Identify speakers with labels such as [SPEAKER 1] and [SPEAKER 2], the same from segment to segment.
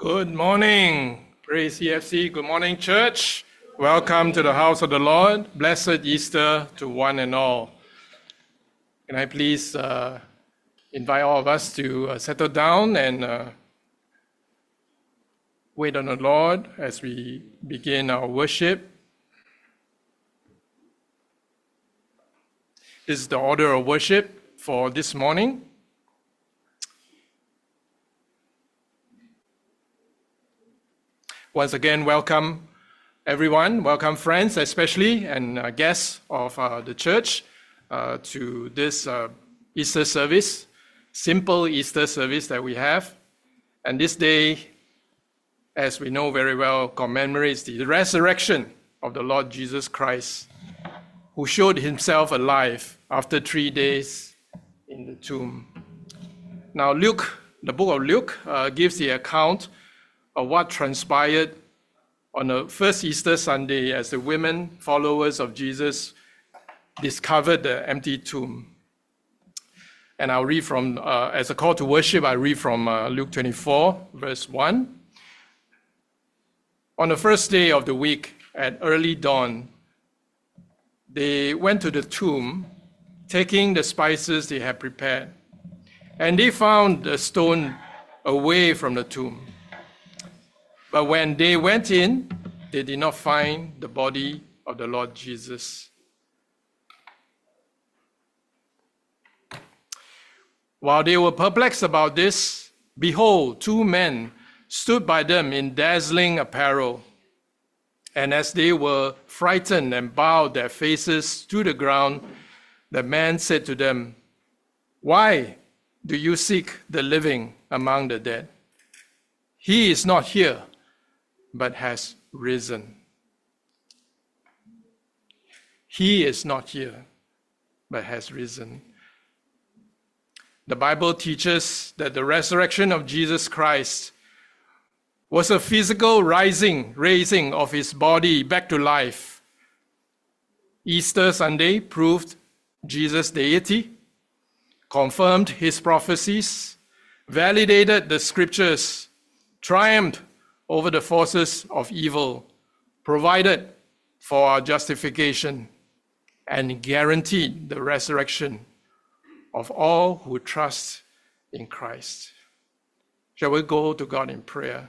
[SPEAKER 1] Good morning, Praise EFC. Good morning, church. Welcome to the house of the Lord. Blessed Easter to one and all. Can I please invite all of us to settle down and wait on the Lord as we begin our worship. This is the order of worship for this morning. Once again, welcome everyone, welcome friends especially, and guests of the church to this Easter service, simple Easter service that we have. And this day, as we know very well, commemorates the resurrection of the Lord Jesus Christ, who showed himself alive after 3 days in the tomb. Now Luke, the book of Luke, gives the account of what transpired on the first Easter Sunday as the women, followers of Jesus, discovered the empty tomb. And I'll read from, as a call to worship, I read from Luke 24, verse 1. On the first day of the week, at early dawn, they went to the tomb, taking the spices they had prepared. And they found the stone away from the tomb. But when they went in, they did not find the body of the Lord Jesus. While they were perplexed about this, behold, 2 men stood by them in dazzling apparel. And as they were frightened and bowed their faces to the ground, the man said to them, "Why do you seek the living among the dead? He is not here, but has risen. He is not here, but has risen." The Bible teaches that the resurrection of Jesus Christ was a physical raising of his body back to life. Easter Sunday proved Jesus' deity, confirmed his prophecies, validated the scriptures, triumphed over the forces of evil, provided for our justification, and guaranteed the resurrection of all who trust in Christ. Shall we go to God in prayer?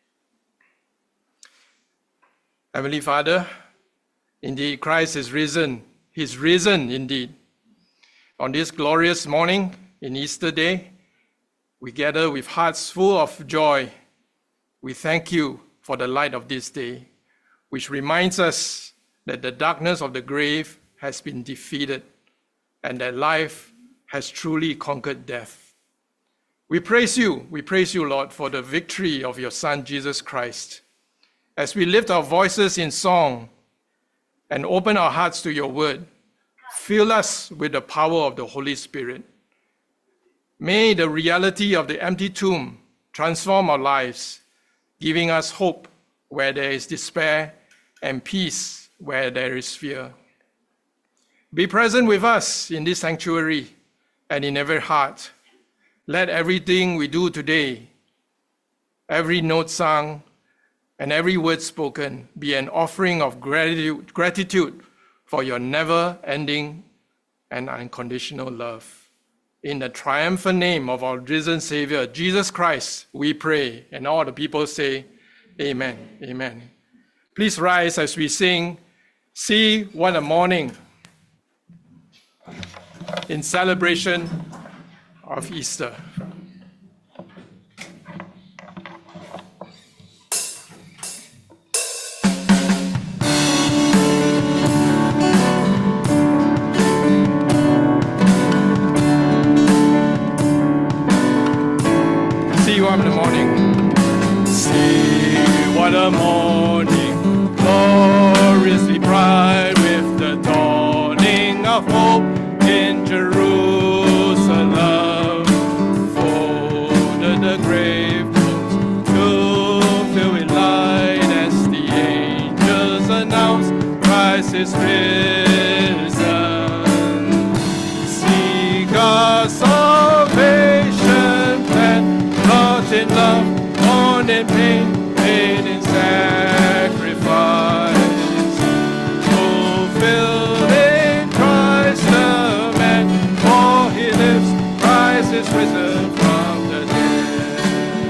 [SPEAKER 1] Heavenly Father, indeed Christ is risen. He's risen indeed. On this glorious morning in Easter Day, we gather with hearts full of joy. We thank you for the light of this day, which reminds us that the darkness of the grave has been defeated and that life has truly conquered death. We praise you, Lord, for the victory of your Son, Jesus Christ. As we lift our voices in song and open our hearts to your word, fill us with the power of the Holy Spirit. May the reality of the empty tomb transform our lives, giving us hope where there is despair and peace where there is fear. Be present with us in this sanctuary and in every heart. Let everything we do today, every note sung, and every word spoken be an offering of gratitude for your never-ending and unconditional love. In the triumphant name of our risen Savior, Jesus Christ, we pray. And all the people say, Amen, amen. Please rise as we sing, "See What a Morning," in celebration of Easter. In the morning. See what a morning, gloriously bright with the dawning of hope in Jerusalem. Folded the grave clothes to fill with light as the angels announce Christ is risen. See God's salvation plan, in love, born in in pain, paid in sacrifice. Fulfilled in Christ the man, for he lives, Christ is risen from the dead.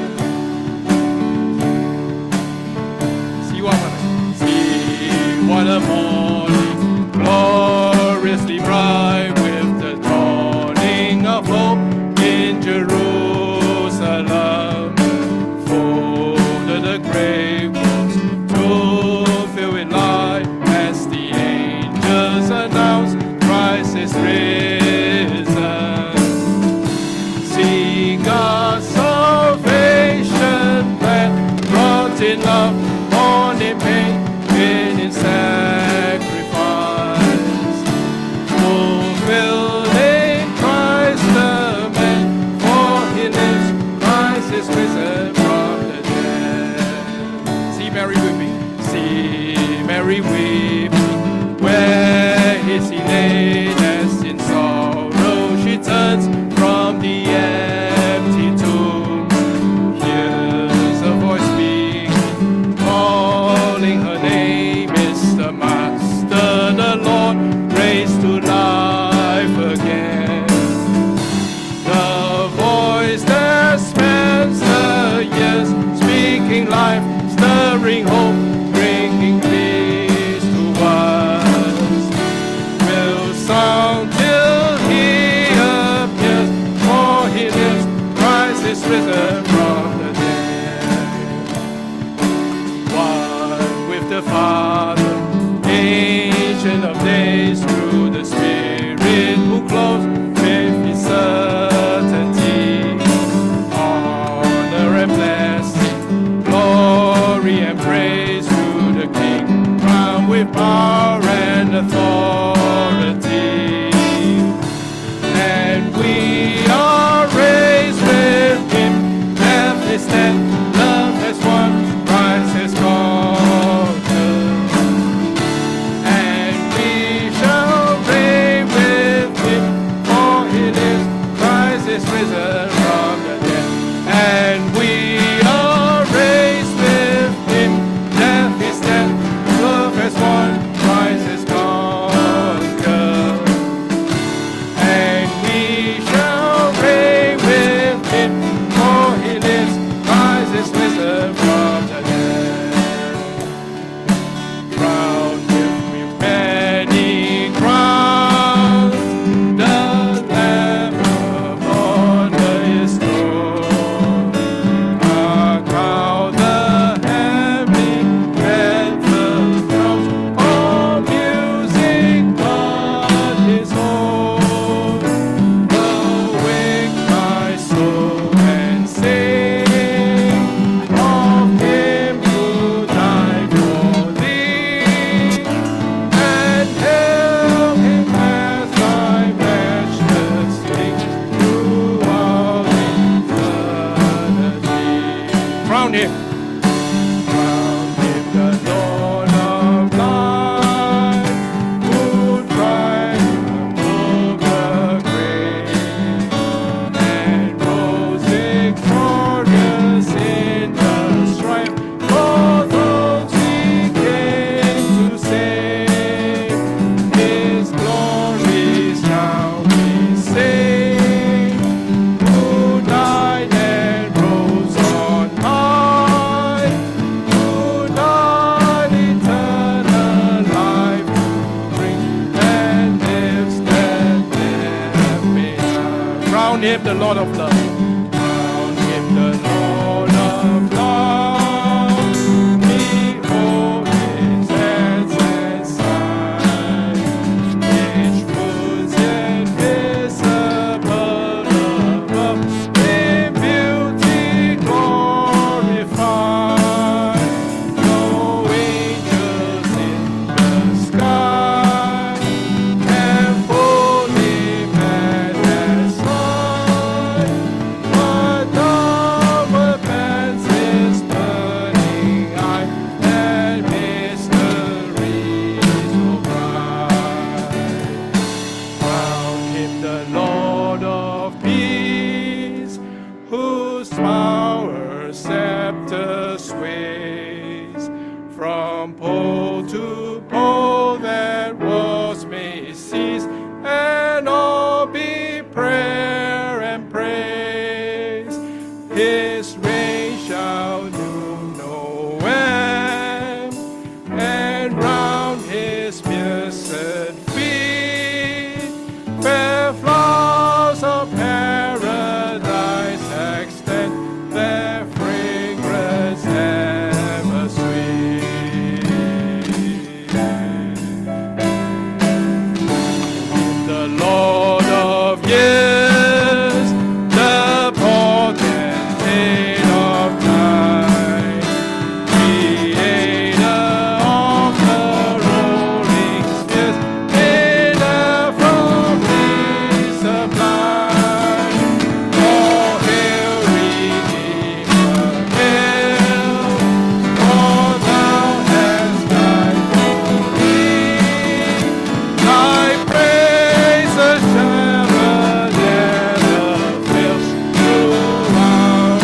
[SPEAKER 1] See what a morning, gloriously bright, with the dawning of hope in Jerusalem. Folded the grave clothes to fill with light, as the angels announce Christ is risen. See God's salvation plan, brought in love, born in pain, paid in sacrifice. Fulfilled in Christ the man, for he lives, Christ is risen from the dead. See Mary weeping, see Mary weeping, where is he laid? As in sorrow she turns from the empty tomb. Hears a voice speaking, calling her name. Is the Master, the Lord, raised to life again. The voice that spans the years, speaking life, stirring hope, bringing peace to us, will sound till he appears, for he lives, Christ is risen from the dead. One with the Father, Ancient of days, through the Spirit who clothes with his certainty. Honor and blessing, glory and praise to the King, crowned with power and authority. And we are raised with him. Death is dead, love has won, Christ has conquered. And we shall reign with him, for he lives, Christ is risen from the dead. And we are raised with him. Death is dead, love has won, Christ has conquered. And we shall reign with him, for he lives, Christ is risen from the dead. Crowned with many crowns, the Lamb upon his throne. Account the heavenly anthem crowns, all music but his own. Awake my soul and sing of him who died for thee, and hail him as thy matchless King throughout eternity. Crown him, the Lord of life, who triumphed over grave, and rose victorious in the strife for those he came to save. His glories now we sing, who died and rose on high, who died eternal life to bring, and lives that death behind. Crown him the Lord of love. Crown him the Lord of love. Behold his hands and side, which wounds invisible above, in beauty glorified. No angels in the sky can fold him at his side. sways. From pole to pole that wars may cease, and all be prayer and praise. His reign shall know no end, and round his pierced feet fair flowers of paradise extend their fragrance ever sweet. The Lord of years, the potentate of time, creator of the rolling spheres, maker from the sublime. All hail, Redeemer, hail, for thou hast died for me. Thy praises shall never fail throughout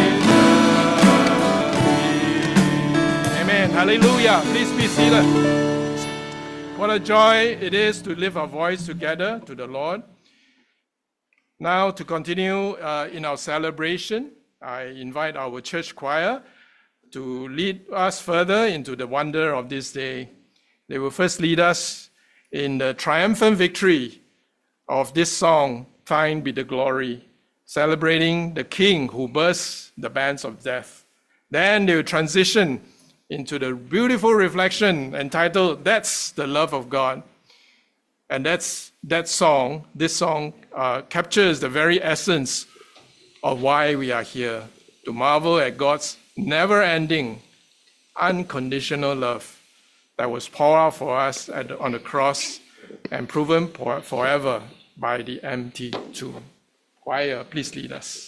[SPEAKER 1] eternity. Amen. Hallelujah. Please be seated. What a joy it is to lift our voice together to the Lord. Now, to continue in our celebration, I invite our church choir to lead us further into the wonder of this day. They will first lead us in the triumphant victory of this song, Thine Be the Glory, celebrating the King who bursts the bands of death. Then they will transition into the beautiful reflection entitled, That's the Love of God. And this song captures the very essence of why we are here, to marvel at God's never-ending, unconditional love that was poured out for us on the cross and proven forever by the empty tomb. Choir, please lead us.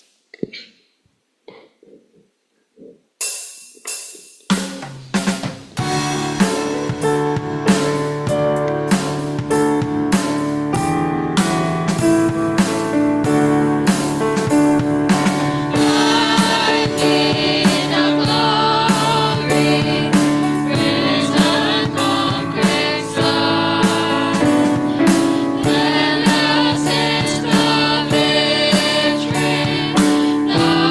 [SPEAKER 2] Now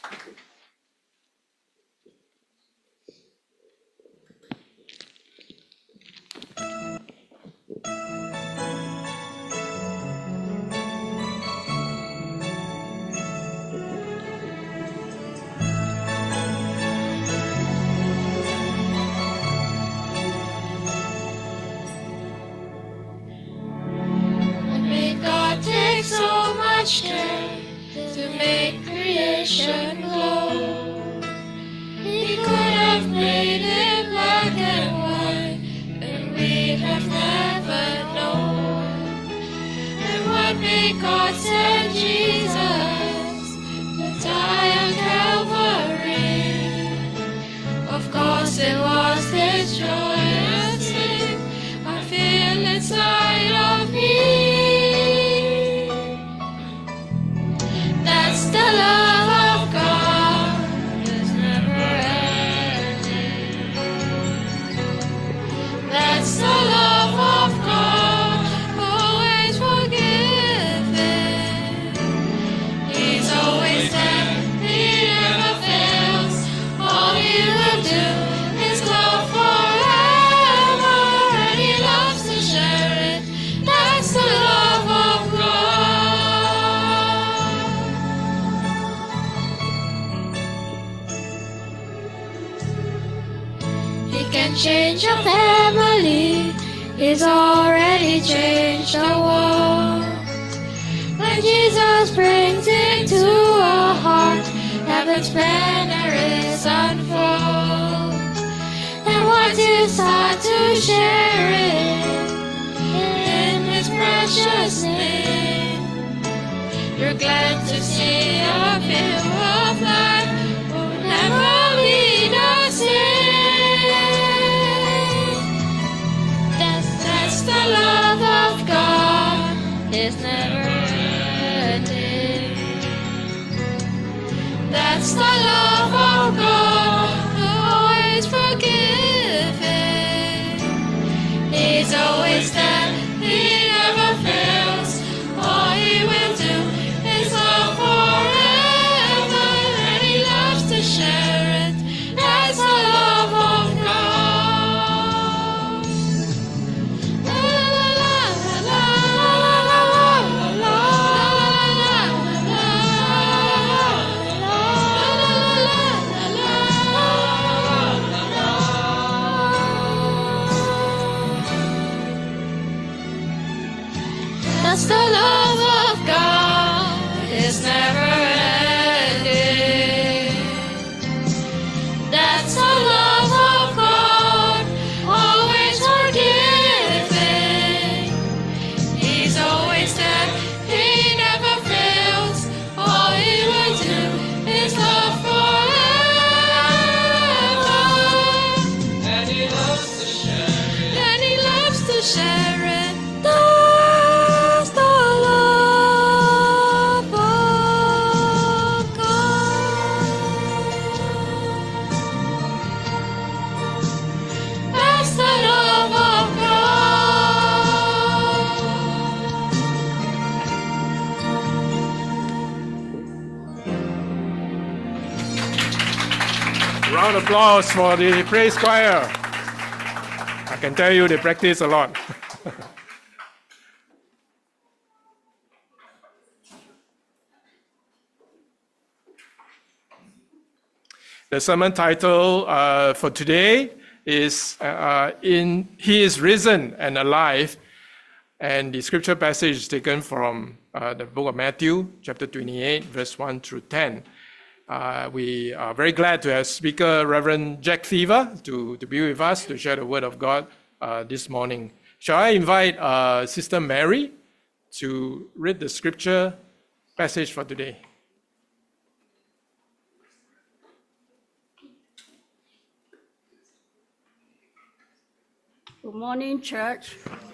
[SPEAKER 2] So much care to make creation glow. He could have made it black and white, and we'd have never known. And what made God send Jesus to die on Calvary? Of course it was this joyous thing I feel inside of me. The love of God is never ending. That's the love of God, always forgiving. He's always there, He never fails. All He will do is love forever, and He loves to share it. That's the love of God. Can change a family, He's already changed the world. When Jesus brings into a heart, heaven's banner is unfurled. And once you start to share it in His precious name, you're glad to see a view of life will never be the same. The love of God is never ending. That's the love of God, always forgiving. He's always there, He never fails. All He will do is love forever, and He loves to share it. That's the love of God. That's the love of God, is never ending. That's the love of God, always forgiving. He's always there, He never fails. All He will do is love forever. And He loves to share it. And He loves to share it.
[SPEAKER 1] Round of applause for the praise choir. I can tell you they practice a lot. The sermon title for today is He is Risen and Alive, and the scripture passage is taken from the book of Matthew, chapter 28, verse 1 through 10. We are very glad to have speaker Reverend Jack Fever to be with us to share the word of God this morning. Shall I invite Sister Mary to read the scripture passage for today?
[SPEAKER 3] Good morning, church.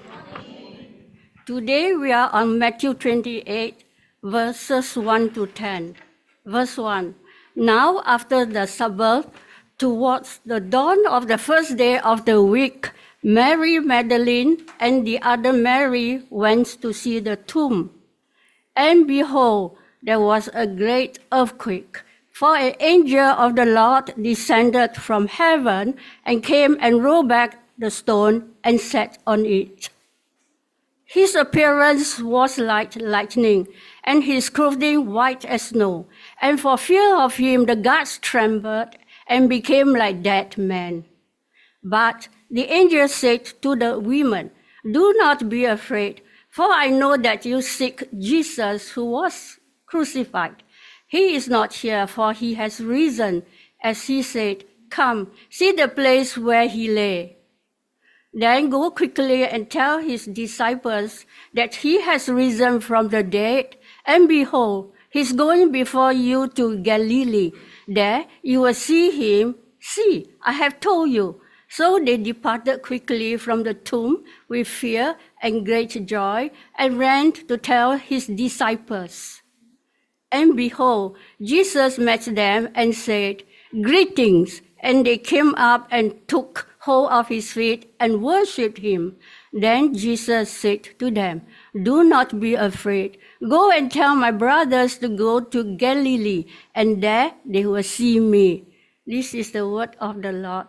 [SPEAKER 3] Today we are on Matthew 28, verses 1 to 10. Verse 1. Now after the Sabbath, towards the dawn of the first day of the week, Mary Magdalene and the other Mary went to see the tomb. And behold, there was a great earthquake, For an angel of the Lord descended from heaven and came and rolled back the stone and sat on it. His appearance was like lightning, and his clothing white as snow. And for fear of him, the guards trembled and became like dead men. But the angel said to the women, "Do not be afraid, for I know that you seek Jesus who was crucified. He is not here, for he has risen, as he said. Come, see the place where he lay. Then go quickly and tell his disciples that he has risen from the dead, and behold, he's going before you to Galilee. There you will see him. See, I have told you." So they departed quickly from the tomb with fear and great joy and ran to tell his disciples. And behold, Jesus met them and said, "Greetings." And they came up and took hold of his feet and worshipped him. Then Jesus said to them, "Do not be afraid. Go and tell my brothers to go to Galilee, and there they will see me." This is the word of the Lord.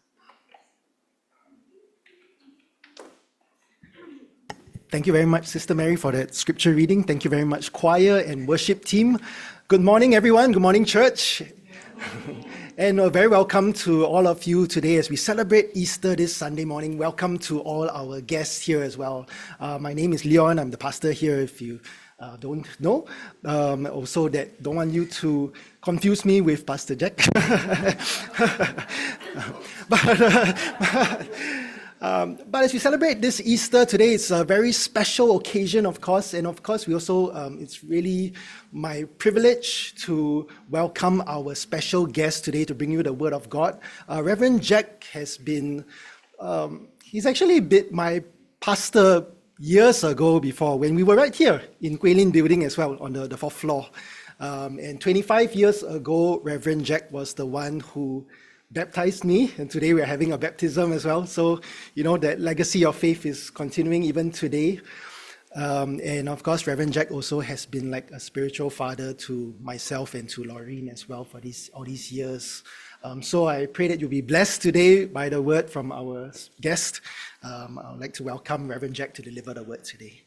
[SPEAKER 4] Thank you very much, Sister Mary, for that scripture reading. Thank you very much, choir and worship team. Good morning, everyone. Good morning, church. And very welcome to all of you today as we celebrate Easter this Sunday morning. Welcome to all our guests here as well. My name is Leon. I'm the pastor here, if you don't know. Also, that don't want you to confuse me with Pastor Jack. But as we celebrate this Easter today, it's a very special occasion, of course. And of course, we also, it's really my privilege to welcome our special guest today to bring you the Word of God. Reverend Jack has been, he's actually been my pastor years ago before, when we were right here in Guilin building as well, on the fourth floor. And 25 years ago, Reverend Jack was the one who baptized me, and today we're having a baptism as well. So, you know, that legacy of faith is continuing even today. And of course, Reverend Jack also has been like a spiritual father to myself and to Laureen as well for all these years. So I pray that you'll be blessed today by the word from our guest. I'd like to welcome Reverend Jack to deliver the word today.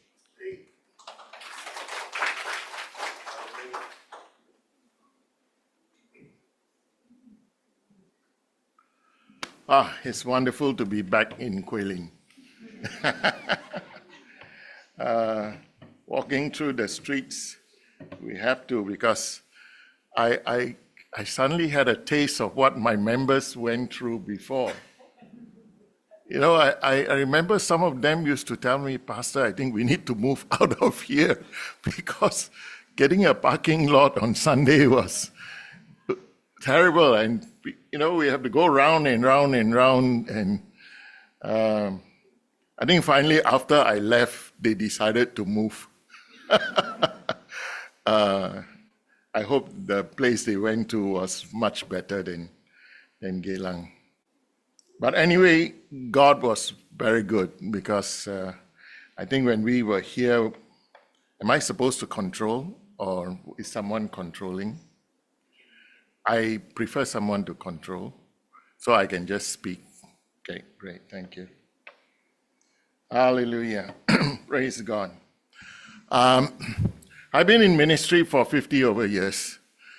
[SPEAKER 5] It's wonderful to be back in Guilin. Walking through the streets, we have to, because I suddenly had a taste of what my members went through before. You know, I remember some of them used to tell me, "Pastor, I think we need to move out of here," because getting a parking lot on Sunday was terrible, and you know, we have to go round and round and round, and I think finally after I left, they decided to move. I hope the place they went to was much better than Geylang. But anyway, God was very good, because I think when we were here, am I supposed to control, or is someone controlling? I prefer someone to control, so I can just speak. Okay, great, thank you. Hallelujah. Praise God. I've been in ministry for 50 over years.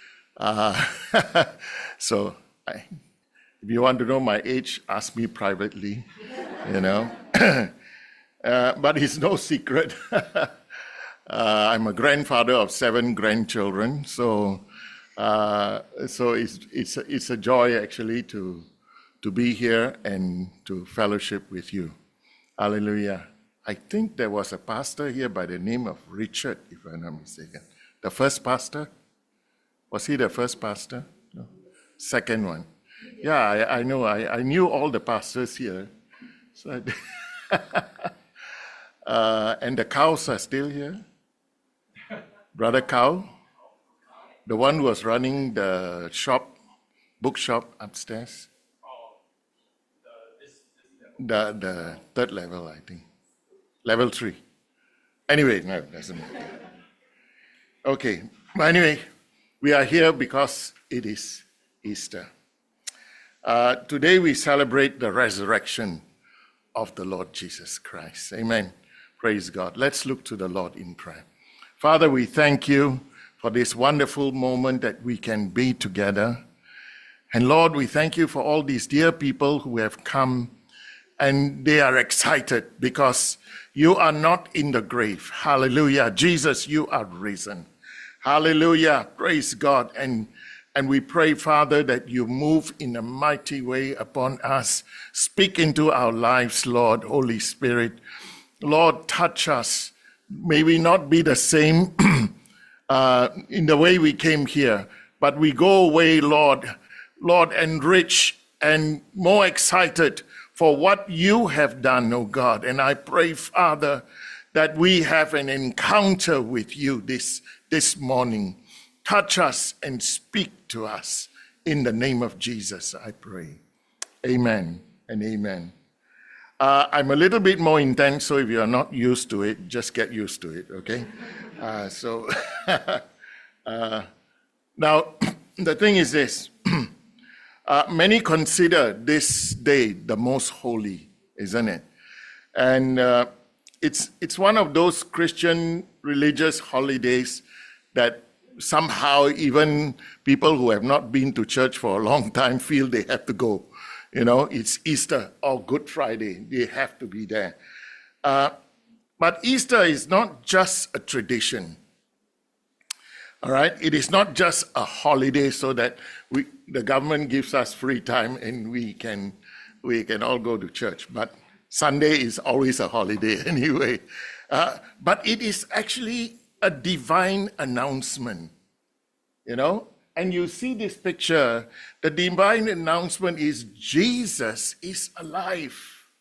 [SPEAKER 5] So if you want to know my age, ask me privately, you know. But it's no secret. I'm a grandfather of 7 grandchildren, so it's a joy actually to be here and to fellowship with you. Hallelujah. I think there was a pastor here by the name of Richard, if I'm not mistaken. The first pastor? Was he the first pastor? No. Second one. Yeah, I know. I knew all the pastors here. So and the cows are still here. Brother Cow, the one who was running the shop, bookshop upstairs. The third level, I think. Level 3. Anyway, no, doesn't matter. Okay, but anyway, We are here because it is Easter. Today we celebrate the resurrection of the Lord Jesus Christ. Amen. Praise God. Let's look to the Lord in prayer. Father, we thank you for this wonderful moment that we can be together. And Lord, we thank you for all these dear people who have come, and they are excited because you are not in the grave. Hallelujah. Jesus, you are risen. Hallelujah. Praise God. And we pray, Father, that you move in a mighty way upon us. Speak into our lives, Lord, Holy Spirit. Lord, touch us. May we not be the same in the way we came here, but we go away, Lord, enriched and more excited for what you have done, oh God. And I pray, Father, that we have an encounter with you this morning. Touch us and speak to us. In the name of Jesus, I pray. Amen and amen. I'm a little bit more intense, so if you are not used to it, just get used to it, okay? Now, the thing is this. Many consider this day the most holy, isn't it? And it's one of those Christian religious holidays that somehow even people who have not been to church for a long time feel they have to go. You know, it's Easter or Good Friday. They have to be there. But Easter is not just a tradition. All right? It is not just a holiday so that the government gives us free time and we can all go to church. But Sunday is always a holiday anyway. But it is actually a divine announcement, you know? And you see this picture, the divine announcement is Jesus is alive.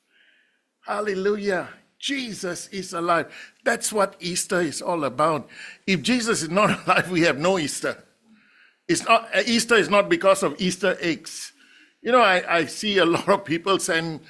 [SPEAKER 5] Hallelujah. Jesus is alive. That's what Easter is all about. If Jesus is not alive, we have no Easter. Easter is not because of Easter eggs. You know, I see a lot of people send,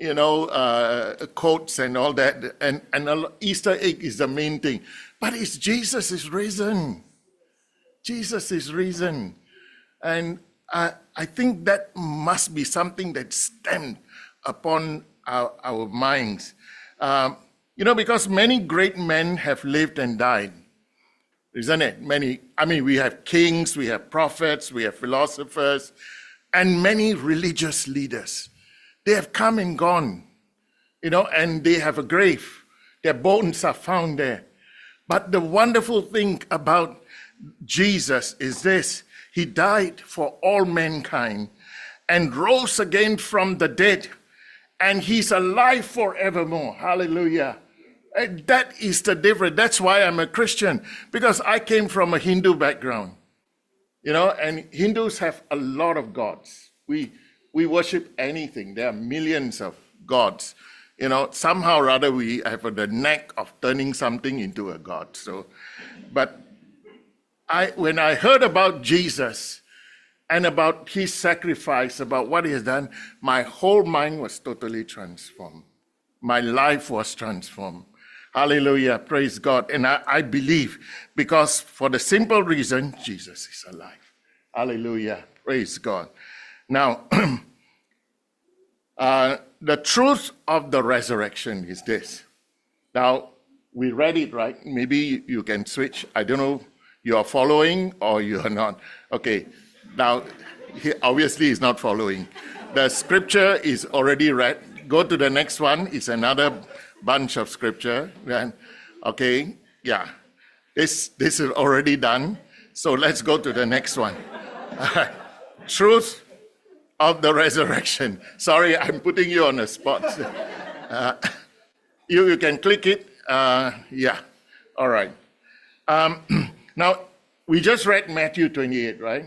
[SPEAKER 5] quotes and all that, and Easter egg is the main thing. But it's Jesus is risen. Jesus is risen. And I think that must be something that's stamped upon our minds. Because many great men have lived and died, isn't it? We have kings, we have prophets, we have philosophers, and many religious leaders. They have come and gone, and they have a grave. Their bones are found there. But the wonderful thing about Jesus is this: he died for all mankind and rose again from the dead, and he's alive forevermore. Hallelujah. And that is the difference. That's why I'm a Christian, because I came from a Hindu background, and Hindus have a lot of gods. We worship anything. There are millions of gods. Somehow or other we have the knack of turning something into a god. But when I heard about Jesus and about his sacrifice, about what he has done, my whole mind was totally transformed. My life was transformed. Hallelujah, praise God. And I believe, because for the simple reason, Jesus is alive. Hallelujah, praise God. Now, the truth of the resurrection is this. Now, we read it, right? Maybe you can switch. I don't know, you are following or you are not. Okay, now, he obviously is not following. The scripture is already read. Go to the next one. It's another bunch of scripture. Okay, yeah. This is already done. So let's go to the next one. Truth of the resurrection. Sorry, I'm putting you on the spot. You can click it. Yeah. All right. Now, we just read Matthew 28, right?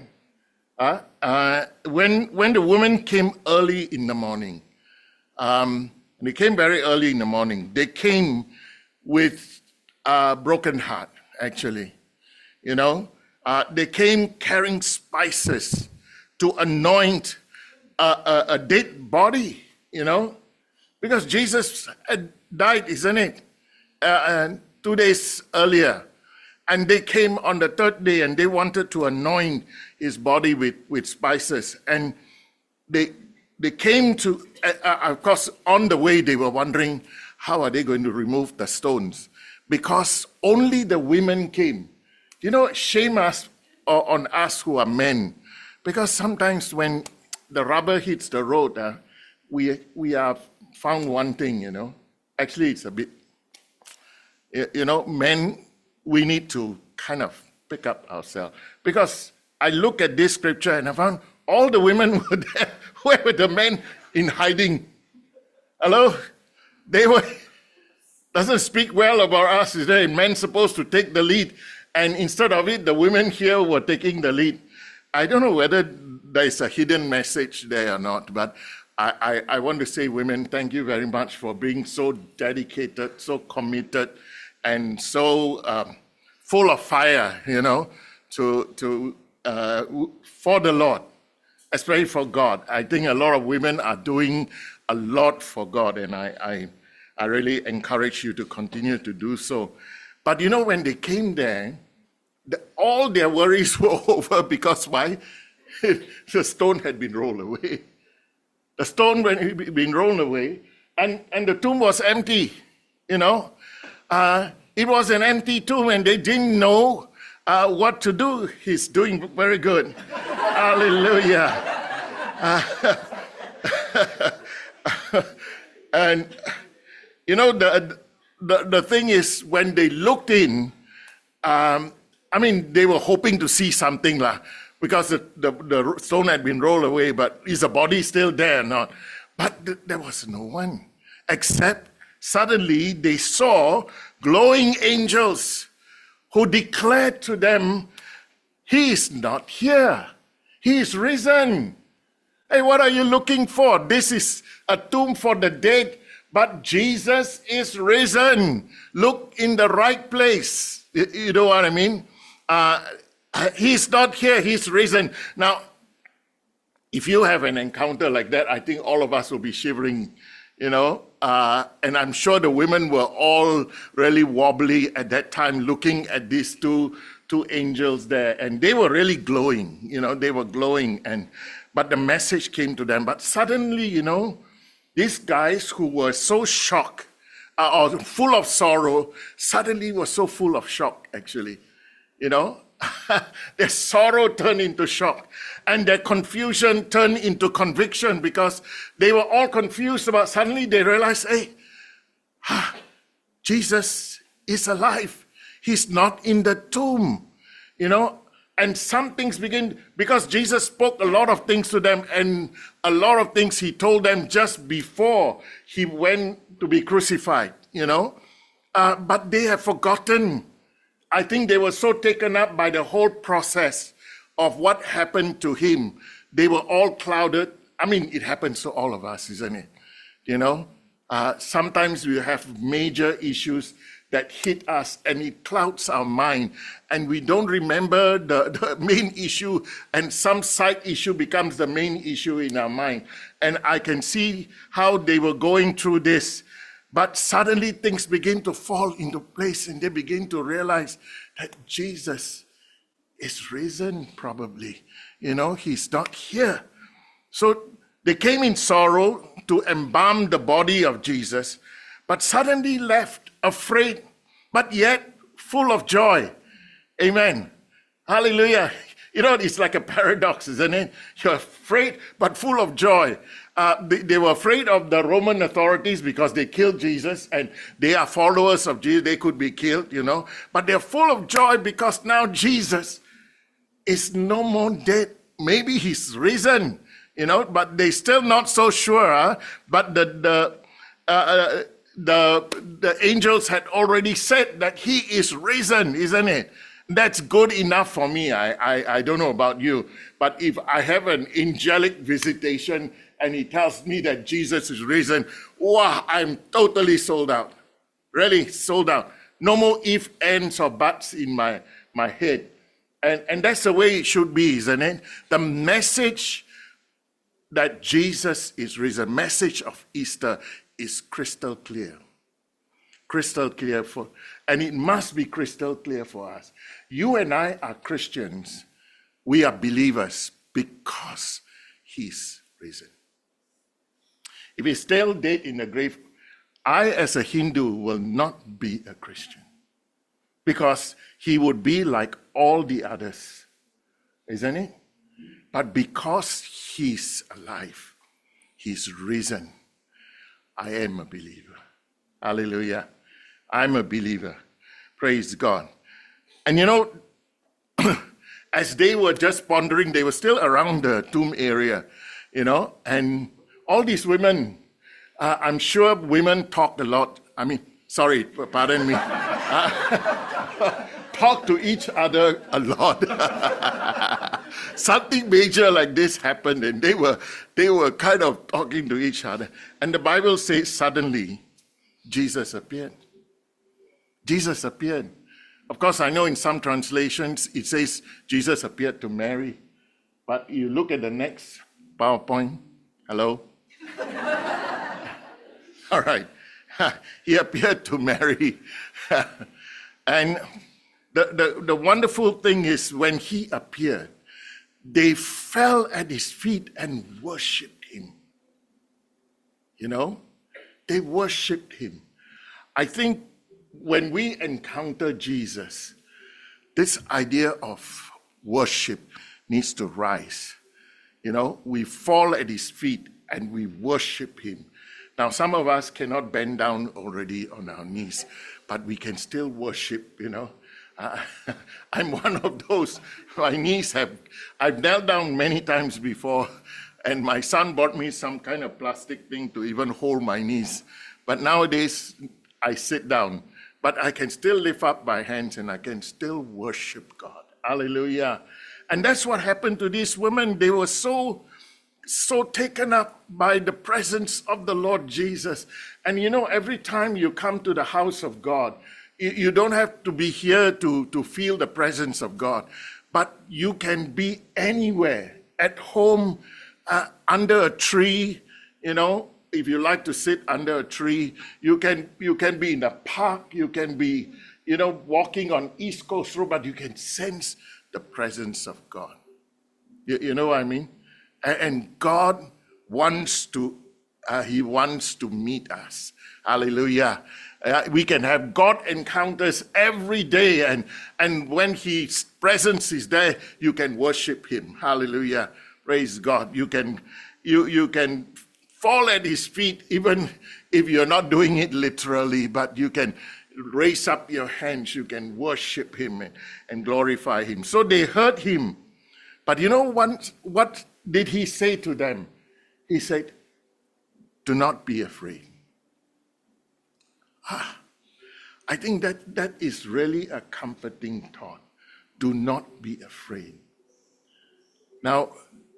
[SPEAKER 5] When the woman came early in the morning, they came very early in the morning. They came with a broken heart, actually. They came carrying spices to anoint a dead body, because Jesus had died, isn't it? 2 days earlier. And they came on the third day and they wanted to anoint his body with spices. And they came to, of course, on the way they were wondering, how are they going to remove the stones? Because only the women came. You know, shame us on us who are men. Because sometimes when the rubber hits the road, we have found one thing, you know. Actually, it's a bit, you know, men, we need to kind of pick up ourselves. Because I look at this scripture and I found all the women were there. Where were the men in hiding? Hello? They were, doesn't speak well about us, is there? Men supposed to take the lead. And instead of it, the women here were taking the lead. I don't know whether there's a hidden message there or not, but I want to say, women, thank you very much for being so dedicated, so committed, and so full of fire, you know, for the Lord, especially for God. I think a lot of women are doing a lot for God, and I really encourage you to continue to do so. But you know, when they came there, all their worries were over because why? The stone had been rolled away. The stone had been rolled away, and the tomb was empty, you know. It was an empty tomb, and they didn't know what to do. He's doing very good. Hallelujah. And, you know, the thing is, when they looked in, I mean, they were hoping to see something because the stone had been rolled away, but is the body still there or not? But there was no one, except suddenly they saw glowing angels who declared to them, he is not here. He is risen. Hey, what are you looking for? This is a tomb for the dead, but Jesus is risen. Look in the right place. You know what I mean? He's not here, he's risen. Now, if you have an encounter like that, I think all of us will be shivering, you know. And I'm sure the women were all really wobbly at that time, looking at these two angels there. And they were really glowing, you know, they were glowing. But the message came to them. But suddenly, you know, these guys who were so shocked, or full of sorrow, suddenly were so full of shock, actually. You know, their sorrow turned into shock, and their confusion turned into conviction, because they were all confused about, suddenly they realized, hey, Jesus is alive. He's not in the tomb, you know. And some things begin, because Jesus spoke a lot of things to them, and a lot of things he told them just before he went to be crucified, you know. But they have forgotten. I think they were so taken up by the whole process of what happened to him. They were all clouded. I mean, it happens to all of us, isn't it? You know, sometimes we have major issues that hit us, and it clouds our mind, and we don't remember the main issue, and some side issue becomes the main issue in our mind. And I can see how they were going through this. But suddenly things begin to fall into place, and they begin to realize that Jesus is risen, probably. You know, he's not here. So they came in sorrow to embalm the body of Jesus, but suddenly left afraid, but yet full of joy. Amen. Hallelujah. You know, it's like a paradox, isn't it? You're afraid, but full of joy. They were afraid of the Roman authorities because they killed Jesus, and they are followers of Jesus. They could be killed, you know. But they're full of joy because now Jesus is no more dead. Maybe he's risen, you know, but they're still not so sure. Huh? But the angels had already said that he is risen, isn't it? That's good enough for me. I don't know about you, but if I have an angelic visitation and he tells me that Jesus is risen, wow, I'm totally sold out. Really sold out. No more if, ands, or buts in my head. And that's the way it should be, isn't it? The message that Jesus is risen, message of Easter, is crystal clear. Crystal clear and it must be crystal clear for us. You and I are Christians. We are believers because he's risen. If he's still dead in the grave, I as a Hindu will not be a Christian because he would be like all the others, isn't it? But because he's alive, he's risen, I am a believer. Hallelujah. I'm a believer. Praise God. And as they were just pondering, they were still around the tomb area, and all these women, I'm sure women talked a lot. Pardon me. Talk to each other a lot. Something major like this happened, and they were kind of talking to each other. And the Bible says suddenly Jesus appeared. Jesus appeared. Of course, I know in some translations it says Jesus appeared to Mary. But you look at the next PowerPoint. Hello? All right. He appeared to Mary. And the wonderful thing is when he appeared, they fell at his feet and worshipped him. They worshipped him. I think when we encounter Jesus, this idea of worship needs to rise. We fall at his feet and we worship him. Now, some of us cannot bend down already on our knees, but we can still worship, I'm one of those. I've knelt down many times before, and my son bought me some kind of plastic thing to even hold my knees. But nowadays, I sit down. But I can still lift up my hands and I can still worship God. Hallelujah. And that's what happened to these women. They were so taken up by the presence of the Lord Jesus. And every time you come to the house of God, you don't have to be here to feel the presence of God. But you can be anywhere, at home, under a tree, If you like to sit under a tree, you can be in a park, you can be, walking on East Coast Road, but you can sense the presence of God. You know what I mean? And God wants to meet us. Hallelujah. We can have God encounters every day, and when his presence is there, you can worship him. Hallelujah. Praise God. You can fall at his feet, even if you're not doing it literally, but you can raise up your hands, you can worship him and glorify him. So they heard him. But what did he say to them? He said, do not be afraid. I think that is really a comforting thought. Do not be afraid. Now,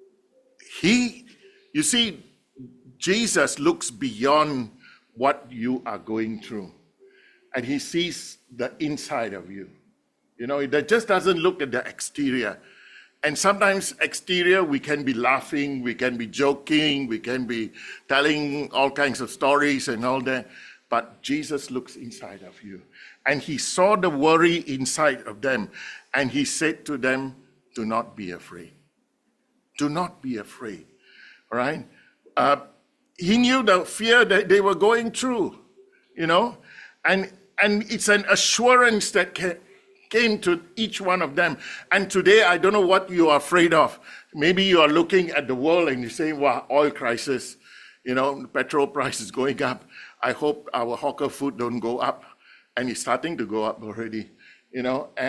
[SPEAKER 5] you see, Jesus looks beyond what you are going through, and he sees the inside of you. It just doesn't look at the exterior. And sometimes exterior, we can be laughing, we can be joking, we can be telling all kinds of stories and all that. But Jesus looks inside of you. And he saw the worry inside of them. And he said to them, do not be afraid. Do not be afraid. All right? He knew the fear that they were going through, and it's an assurance that came to each one of them. And today, I don't know what you are afraid of. Maybe you are looking at the world and you say, wow, oil crisis, petrol price is going up. I hope our hawker food don't go up. And it's starting to go up already. You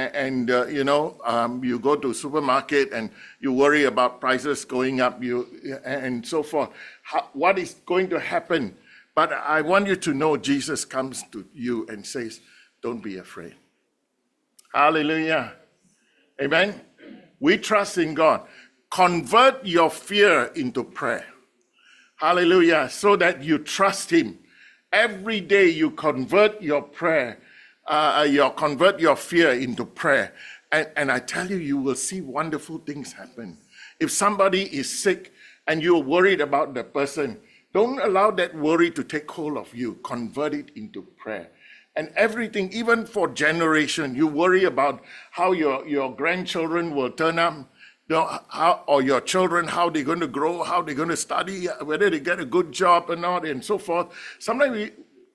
[SPEAKER 5] go to supermarket and you worry about prices going up, and so forth. What is going to happen? But I want you to know Jesus comes to you and says, don't be afraid. Hallelujah. Amen. We trust in God. Convert your fear into prayer. Hallelujah. So that you trust him. Every day you convert your prayer. Convert your fear into prayer. And I tell you, you will see wonderful things happen. If somebody is sick and you're worried about the person, don't allow that worry to take hold of you. Convert it into prayer. and everything, even for generation. You worry about how your grandchildren will turn up, or your children, how they're going to grow, how they're going to study, whether they get a good job or not, and so forth. Sometimes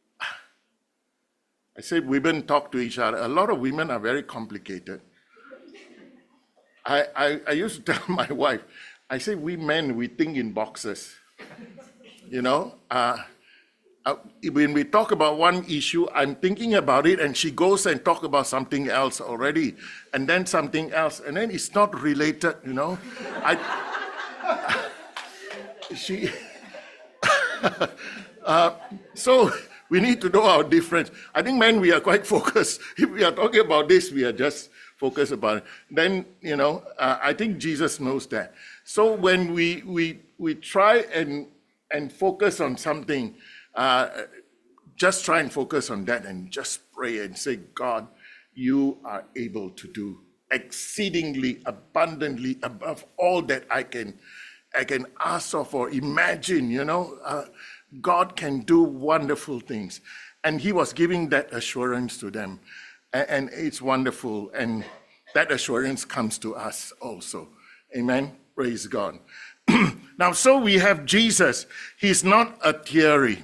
[SPEAKER 5] I say women talk to each other. A lot of women are very complicated. I used to tell my wife, I say we men, we think in boxes. When we talk about one issue, I'm thinking about it, and she goes and talk about something else already, and then something else, and then it's not related, So we need to know our difference. I think men, we are quite focused. If we are talking about this, we are just focused about it. Then, I think Jesus knows that. So when we try and focus on something, just try and focus on that and just pray and say, God, you are able to do exceedingly abundantly above all that I can ask of or imagine. God can do wonderful things. And he was giving that assurance to them. And it's wonderful. And that assurance comes to us also. Amen. Praise God. Now, so we have Jesus. He's not a theory.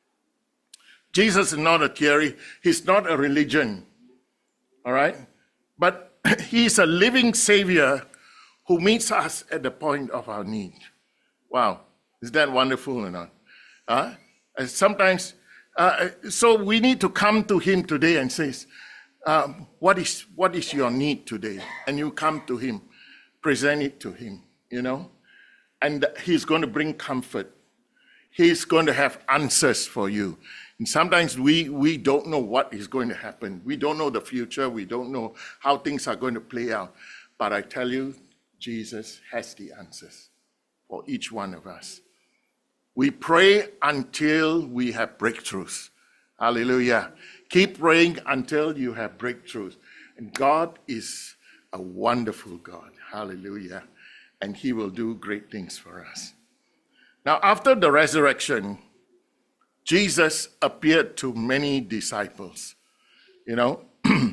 [SPEAKER 5] Jesus is not a theory. He's not a religion. All right? But he's a living Savior who meets us at the point of our need. Wow. Is that wonderful or not? Sometimes, so we need to come to him today and say, what is your need today? And you come to him, present it to him, and he's going to bring comfort. He's going to have answers for you. And sometimes we don't know what is going to happen. We don't know the future. We don't know how things are going to play out. But I tell you, Jesus has the answers for each one of us. We pray until we have breakthroughs. Hallelujah. Keep praying until you have breakthroughs. And God is a wonderful God. Hallelujah. And he will do great things for us. Now, after the resurrection, Jesus appeared to many disciples. 1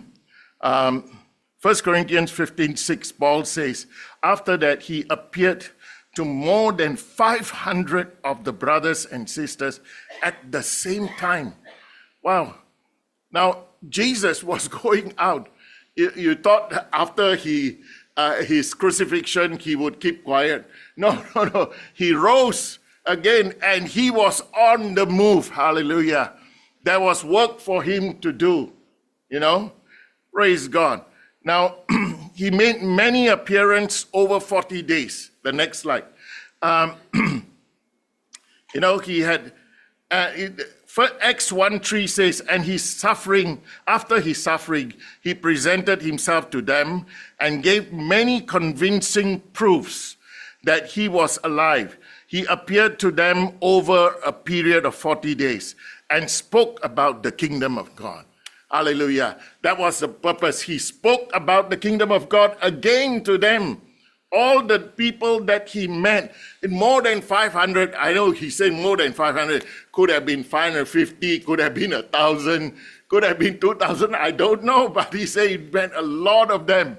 [SPEAKER 5] Corinthians 15:6, Paul says, after that he appeared to more than 500 of the brothers and sisters at the same time. Wow. Now, Jesus was going out. You thought after his crucifixion, he would keep quiet. No. He rose again and he was on the move. Hallelujah. There was work for him to do. Praise God. Now, he made many appearances over 40 days. The next slide. He had, Acts 1:3 says, and after his suffering, he presented himself to them and gave many convincing proofs that he was alive. He appeared to them over a period of 40 days and spoke about the kingdom of God. Hallelujah. That was the purpose. He spoke about the kingdom of God again to them. All the people that he met, more than 500, I know he said more than 500, could have been 550, could have been 1,000, could have been 2,000, I don't know, but he said he met a lot of them,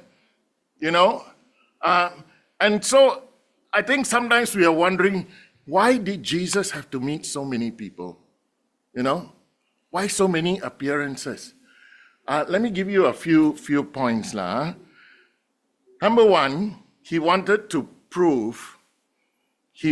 [SPEAKER 5] and so I think sometimes we are wondering, why did Jesus have to meet so many people? Why so many appearances? Let me give you a few points. Number one, he wanted to prove he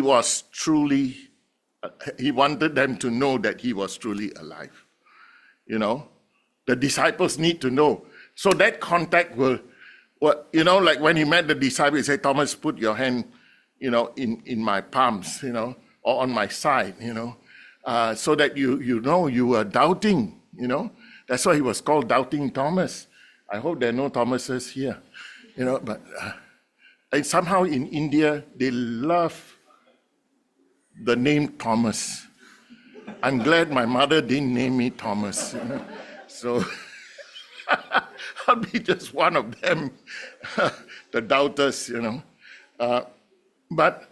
[SPEAKER 5] wanted them to know that he was truly alive. The disciples need to know. So that contact will, like when he met the disciples, he said, Thomas, put your hand, in my palms, or on my side, so that you are doubting, That's why he was called Doubting Thomas. I hope there are no Thomases here, but and somehow in India, they love the name Thomas. I'm glad my mother didn't name me Thomas. So I'll be just one of them, the doubters, But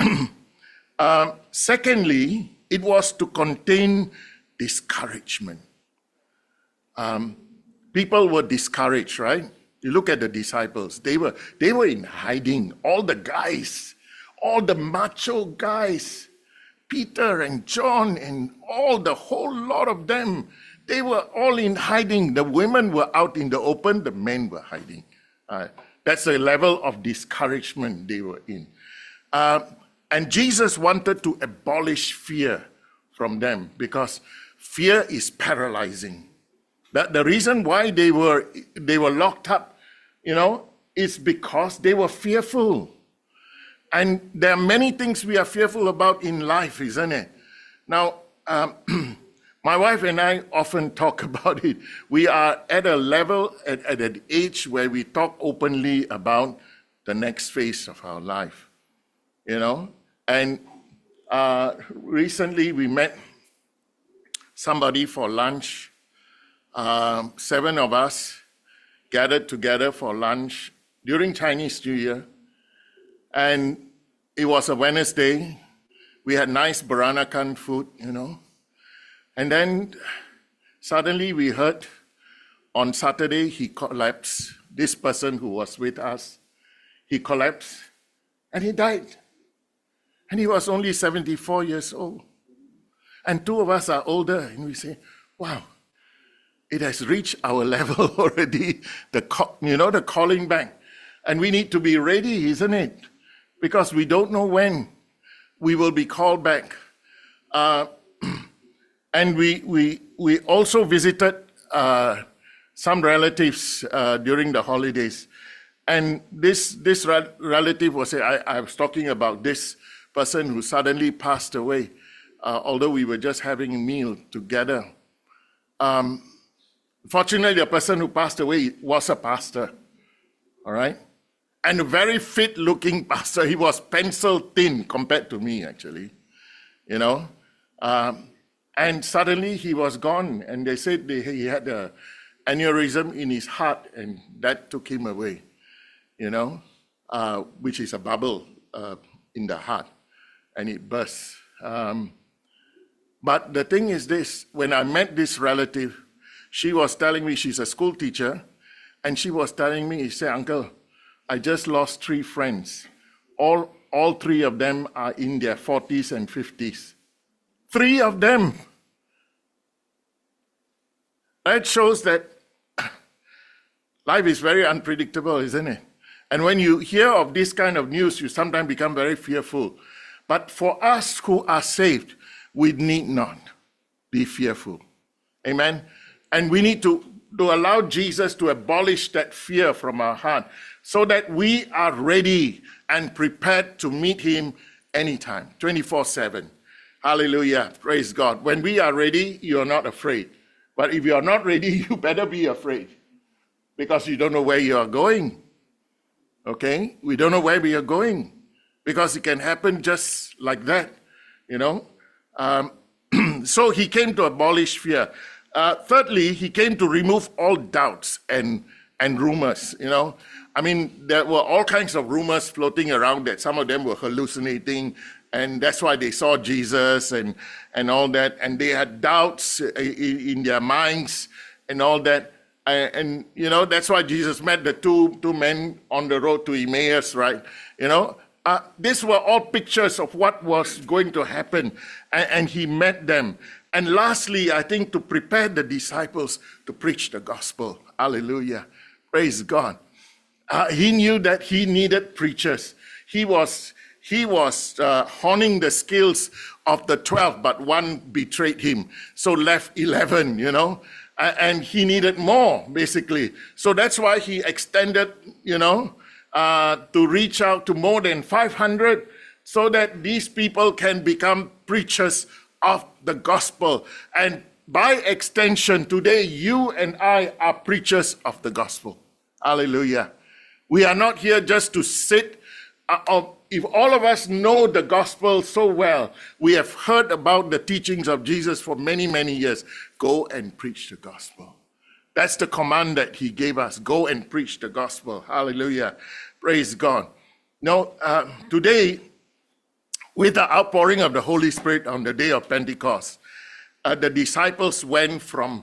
[SPEAKER 5] secondly, it was to contain discouragement. people were discouraged, right? You look at the disciples, they were in hiding. All the guys, all the macho guys, Peter and John and the whole lot of them, they were all in hiding. The women were out in the open, the men were hiding. That's the level of discouragement they were in. And Jesus wanted to abolish fear from them because fear is paralyzing. The reason why they were locked up, is because they were fearful. And there are many things we are fearful about in life, isn't it? Now, my wife and I often talk about it. We are at a level, at an age where we talk openly about the next phase of our life, And recently we met somebody for lunch. 7 of us gathered together for lunch during Chinese New Year. And it was a Wednesday. We had nice Peranakan food, And then suddenly we heard on Saturday he collapsed. This person who was with us, he collapsed and he died. And he was only 74 years old. And 2 of us are older, and we say, wow, it has reached our level already, the calling back. And we need to be ready, isn't it? Because we don't know when we will be called back. And we also visited some relatives during the holidays. And this relative was saying, I was talking about this person who suddenly passed away, although we were just having a meal together. Fortunately, the person who passed away was a pastor, all right? And a very fit-looking pastor. He was pencil thin compared to me, actually, And suddenly he was gone, and they said he had an aneurysm in his heart, and that took him away, which is a bubble in the heart, and it burst. But the thing is this, when I met this relative, she was telling me, she's a school teacher, and she was telling me, she said, Uncle, I just lost 3 friends. All 3 of them are in their 40s and 50s. 3 of them. That shows that life is very unpredictable, isn't it? And when you hear of this kind of news, you sometimes become very fearful. But for us who are saved, we need not be fearful. Amen? And we need to allow Jesus to abolish that fear from our heart so that we are ready and prepared to meet him anytime, 24/7. Hallelujah. Praise God. When we are ready, you are not afraid. But if you are not ready, you better be afraid because you don't know where you are going. Okay? We don't know where we are going because it can happen just like that, So he came to abolish fear. Thirdly, he came to remove all doubts and rumors, there were all kinds of rumors floating around that some of them were hallucinating, and that's why they saw Jesus and all that, and they had doubts in their minds and all that. And that's why Jesus met the two men on the road to Emmaus, right? These were all pictures of what was going to happen, and he met them. And lastly, I think to prepare the disciples to preach the gospel. Hallelujah. Praise God. He knew that he needed preachers. He was honing the skills of the 12, but 1 betrayed him. So left 11, and he needed more, basically. So that's why he extended, to reach out to more than 500 so that these people can become preachers of the gospel. And by extension, today, you and I are preachers of the gospel. Hallelujah. We are not here just to sit. If all of us know the gospel so well, we have heard about the teachings of Jesus for many, many years. Go and preach the gospel. That's the command that he gave us. Go and preach the gospel. Hallelujah. Praise God. Now, today, with the outpouring of the Holy Spirit on the day of Pentecost, the disciples went from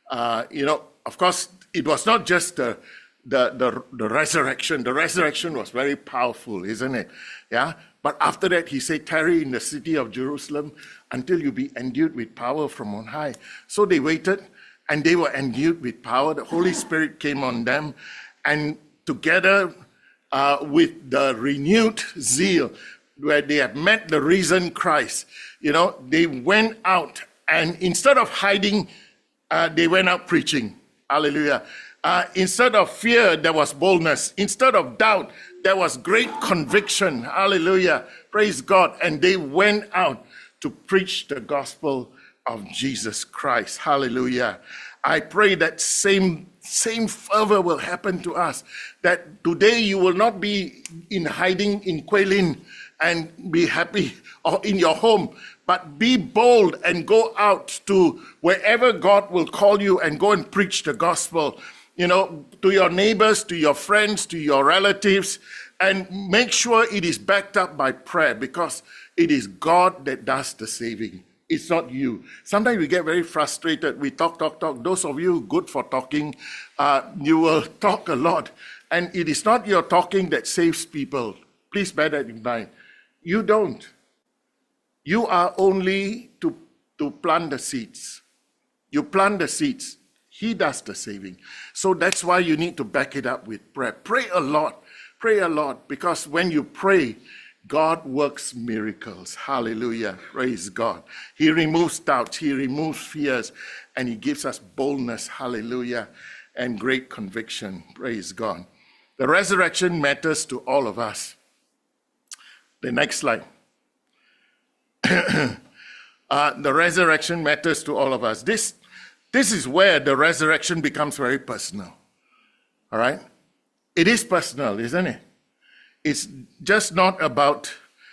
[SPEAKER 5] Of course, it was not just the resurrection. The resurrection was very powerful, isn't it? Yeah. But after that, he said, tarry in the city of Jerusalem until you be endued with power from on high. So they waited, and they were endued with power. The Holy Spirit came on them, and together with the renewed zeal, where they had met the risen Christ, they went out, and instead of hiding, they went out preaching. Hallelujah. Instead of fear, there was boldness. Instead of doubt, there was great conviction. Hallelujah. Praise God. And they went out to preach the gospel of Jesus Christ. Hallelujah. I pray that same fervor will happen to us. That today you will not be in hiding in Kuelin and be happy, or in your home, but be bold and go out to wherever God will call you and go and preach the gospel, to your neighbors, to your friends, to your relatives, and make sure it is backed up by prayer, because it is God that does the saving. It's not you. Sometimes we get very frustrated. We talk. Those of you good for talking, you will talk a lot. And it is not your talking that saves people. Please bear that in mind. You don't. You are only to plant the seeds. You plant the seeds. He does the saving. So that's why you need to back it up with prayer. Pray a lot. Pray a lot, because when you pray, God works miracles. Hallelujah. Praise God. He removes doubts. He removes fears. And he gives us boldness. Hallelujah. And great conviction. Praise God. The resurrection matters to all of us. The next slide. The resurrection matters to all of us. This is where the resurrection becomes very personal. All right? It is personal, isn't it? It's just not about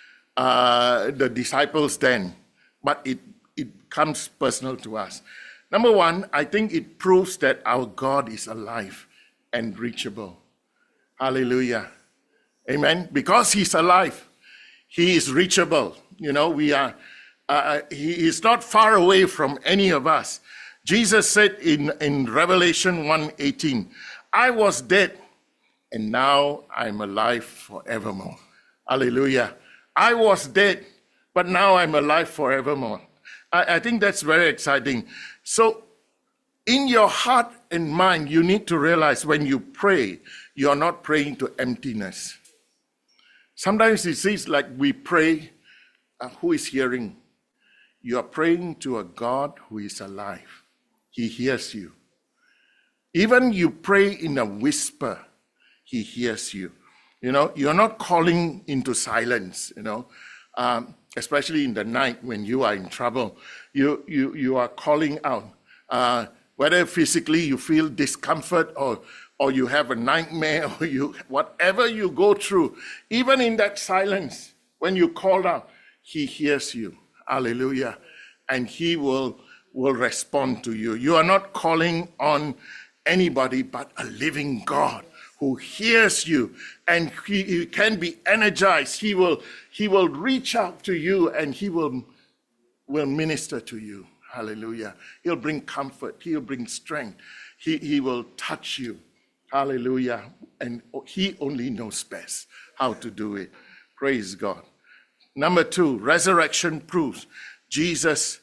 [SPEAKER 5] the disciples then, but it comes personal to us. Number one, I think it proves that our God is alive and reachable. Hallelujah. Amen. Because he's alive, he is reachable. We are. He is not far away from any of us. Jesus said in Revelation 1:18, I was dead, and now I'm alive forevermore. Hallelujah. I was dead, but now I'm alive forevermore. I think that's very exciting. So in your heart and mind, you need to realize when you pray, you're not praying to emptiness. Sometimes it seems like we pray, who is hearing? You are praying to a God who is alive. He hears you. Even you pray in a whisper, he hears you. You're not calling into silence, especially in the night when you are in trouble. You are calling out. Whether physically you feel discomfort or you have a nightmare, or whatever you go through, even in that silence, when you call out, he hears you. Hallelujah. And he will respond to you. You are not calling on anybody but a living God who hears you, and he can be energized. He will reach out to you, and he will minister to you. Hallelujah. He'll bring comfort. He'll bring strength. He will touch you. Hallelujah. And he only knows best how to do it. Praise God. Number two, resurrection proves Jesus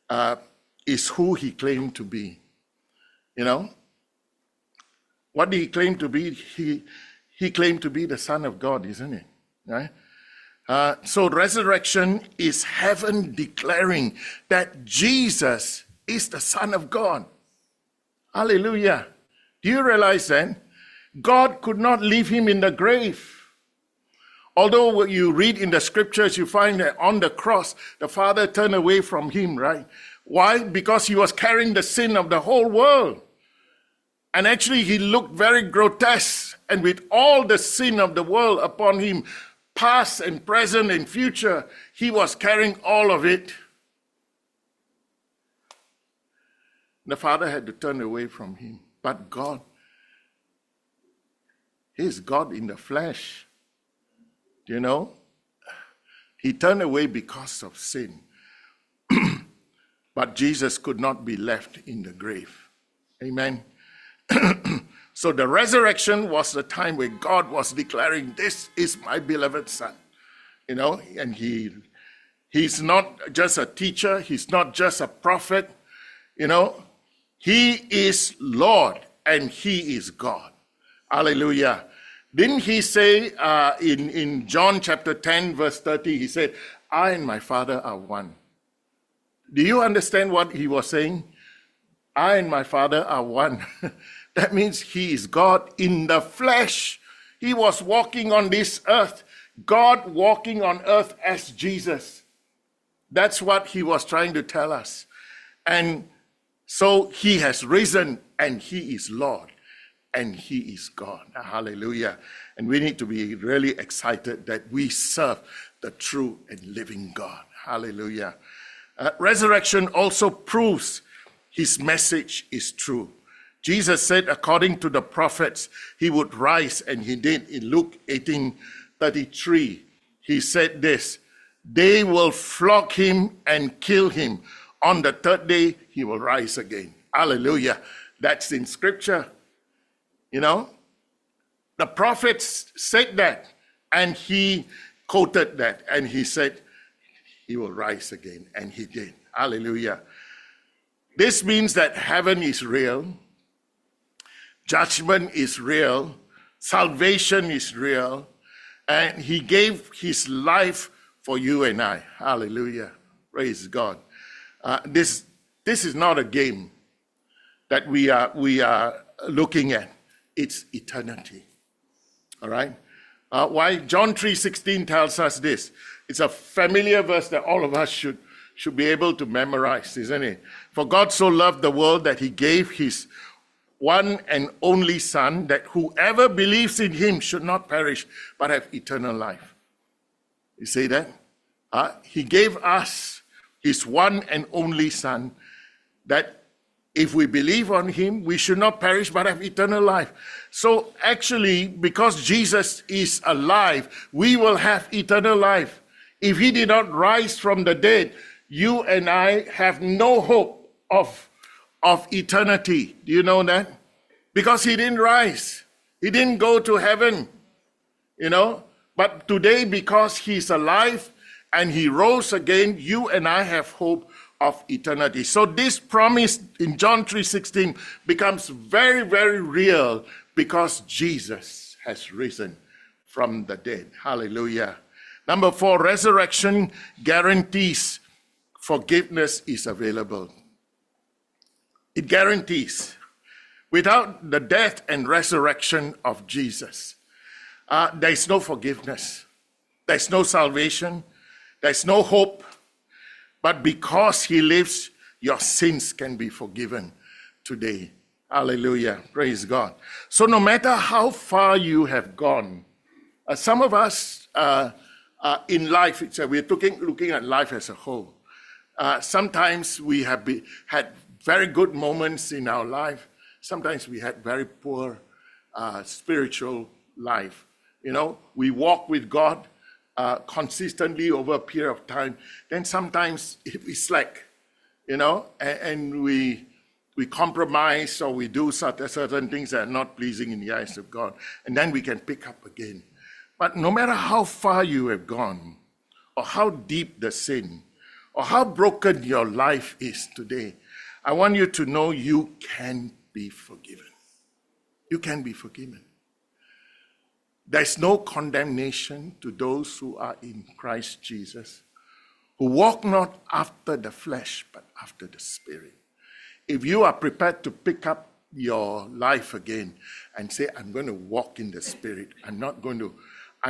[SPEAKER 5] is who he claimed to be. What did he claim to be? He claimed to be the Son of God, isn't it? Right? So resurrection is heaven declaring that Jesus is the Son of God. Hallelujah. Do you realize then? God could not leave him in the grave. Although you read in the scriptures, you find that on the cross, the Father turned away from him, right? Why? Because he was carrying the sin of the whole world. And actually, he looked very grotesque. And with all the sin of the world upon him, past and present and future, he was carrying all of it. The Father had to turn away from him. But God, he is God in the flesh. He turned away because of sin. But Jesus could not be left in the grave. Amen. So the resurrection was the time where God was declaring, this is my beloved son. You know, and he's not just a teacher. He's not just a prophet. You know, he is Lord and he is God. Hallelujah. Didn't he say in John chapter 10, verse 30, he said, I and my Father are one. Do you understand what he was saying? I and my Father are one. That means he is God in the flesh. He was walking on this earth. God walking on earth as Jesus. That's what he was trying to tell us. And so he has risen and he is Lord and he is God. Hallelujah. And we need to be really excited that we serve the true and living God. Hallelujah. Resurrection also proves his message is true. Jesus said, according to the prophets, he would rise, and he did. In Luke 18:33, he said this, they will flog him and kill him. On the third day, he will rise again. Hallelujah. That's in scripture. You know, the prophets said that, and he quoted that, and he said, he will rise again, and he did. Hallelujah. This means that heaven is real, judgment is real, salvation is real, and he gave his life for you and I. Hallelujah. Praise God. This is not a game that we are looking at. It's eternity. All right? Why John 3:16 tells us this. It's a familiar verse that all of us should be able to memorize, isn't it? For God so loved the world that he gave his one and only Son, that whoever believes in him should not perish, but have eternal life. You see that? He gave us his one and only Son, that if we believe on him, we should not perish, but have eternal life. So actually, because Jesus is alive, we will have eternal life. If he did not rise from the dead, you and I have no hope of eternity. Do you know that? Because he didn't rise. He didn't go to heaven, you know. But today, because he's alive and he rose again, you and I have hope of eternity. So this promise in John 3:16 becomes very, very real because Jesus has risen from the dead. Hallelujah. Number 4, resurrection guarantees forgiveness is available. It guarantees. Without the death and resurrection of Jesus, there is no forgiveness. There's no salvation. There's no hope. But because he lives, your sins can be forgiven today. Hallelujah. Praise God. So no matter how far you have gone, some of us in life, we're looking at life as a whole. Sometimes we have had very good moments in our life. Sometimes we had very poor spiritual life. You know, we walk with God consistently over a period of time. Then sometimes we slack, you know, and we compromise, or we do certain things that are not pleasing in the eyes of God. And then we can pick up again. But no matter how far you have gone, or how deep the sin, or how broken your life is today, I want you to know you can be forgiven. You can be forgiven. There's no condemnation to those who are in Christ Jesus, who walk not after the flesh, but after the Spirit. If you are prepared to pick up your life again and say, I'm going to walk in the Spirit, I'm not going to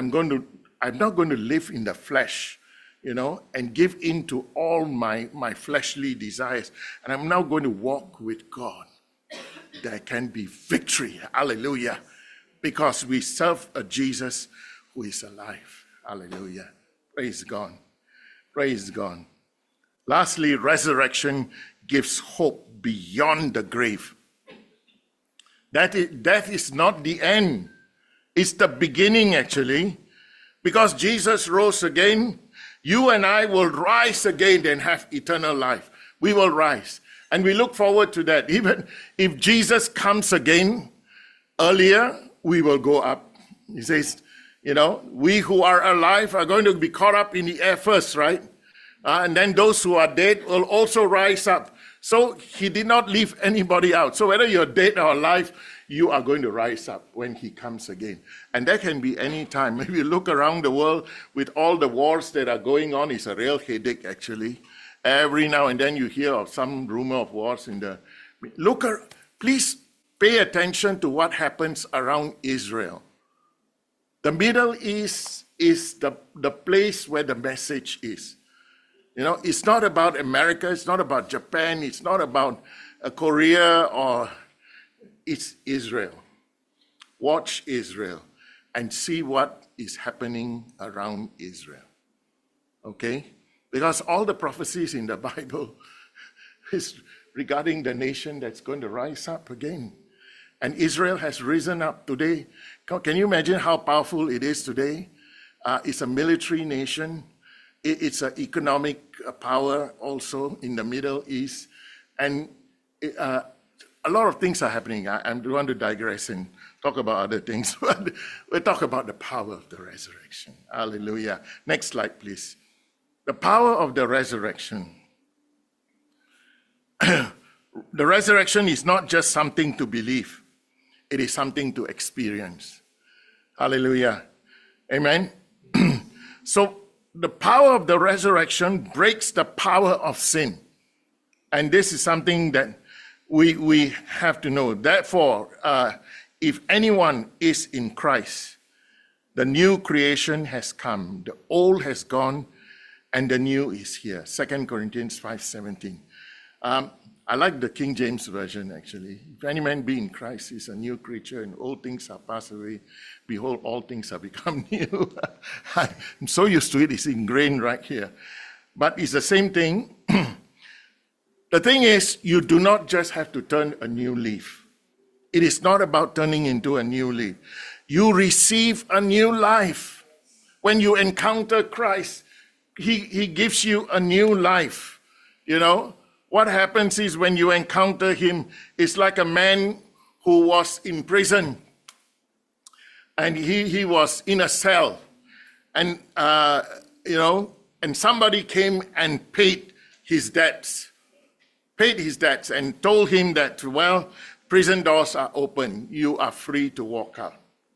[SPEAKER 5] live in the flesh, you know, and give in to all my fleshly desires, and I'm now going to walk with God, there can be victory. Hallelujah. Because we serve a Jesus who is alive. Hallelujah. Praise God. Praise God. Lastly, resurrection gives hope beyond the grave. Death is not the end. It's the beginning, actually. Because Jesus rose again, you and I will rise again and have eternal life. We will rise. And we look forward to that. Even if Jesus comes again earlier, we will go up. He says, we who are alive are going to be caught up in the air first, right? And then those who are dead will also rise up. So he did not leave anybody out. So whether you're dead or alive, you are going to rise up when he comes again. And that can be any time. If you look around the world with all the wars that are going on, it's a real headache, actually. Every now and then you hear of some rumor of wars in the... Please pay attention to what happens around Israel. The Middle East is the place where the message is. It's not about America, it's not about Japan, it's not about Korea, or it's Israel. Watch Israel and see what is happening around Israel. Okay? Because all the prophecies in the Bible is regarding the nation that's going to rise up again. And Israel has risen up today. Can you imagine how powerful it is today? It's a military nation. It's an economic power also in the Middle East. And a lot of things are happening. I don't want to digress and talk about other things, but we'll talk about the power of the resurrection. Hallelujah. Next slide, please. The power of the resurrection. The resurrection is not just something to believe. It is something to experience. Hallelujah. Amen. So the power of the resurrection breaks the power of sin. And this is something that we have to know. Therefore, if anyone is in Christ, the new creation has come. The old has gone and the new is here. 2 Corinthians 5:17. I like the King James Version, actually. If any man be in Christ, he's a new creature, and old things are passed away. Behold, all things have become new. I'm so used to it, it's ingrained right here. But it's the same thing. The thing is, you do not just have to turn a new leaf. It is not about turning into a new leaf. You receive a new life. When you encounter Christ, He gives you a new life, What happens is when you encounter him, it's like a man who was in prison and he was in a cell and, and somebody came and paid his debts and told him that, well, prison doors are open. You are free to walk out,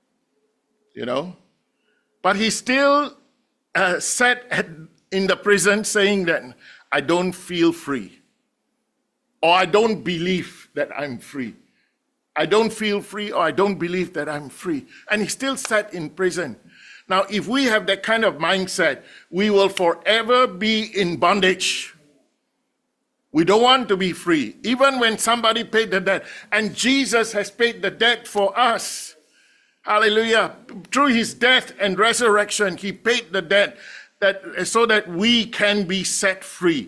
[SPEAKER 5] But he still sat in the prison saying that I don't feel free. Or I don't believe that I'm free. I don't feel free, or I don't believe that I'm free. And he still sat in prison. Now, if we have that kind of mindset, we will forever be in bondage. We don't want to be free, even when somebody paid the debt. And Jesus has paid the debt for us. Hallelujah. Through his death and resurrection, he paid the debt so that we can be set free,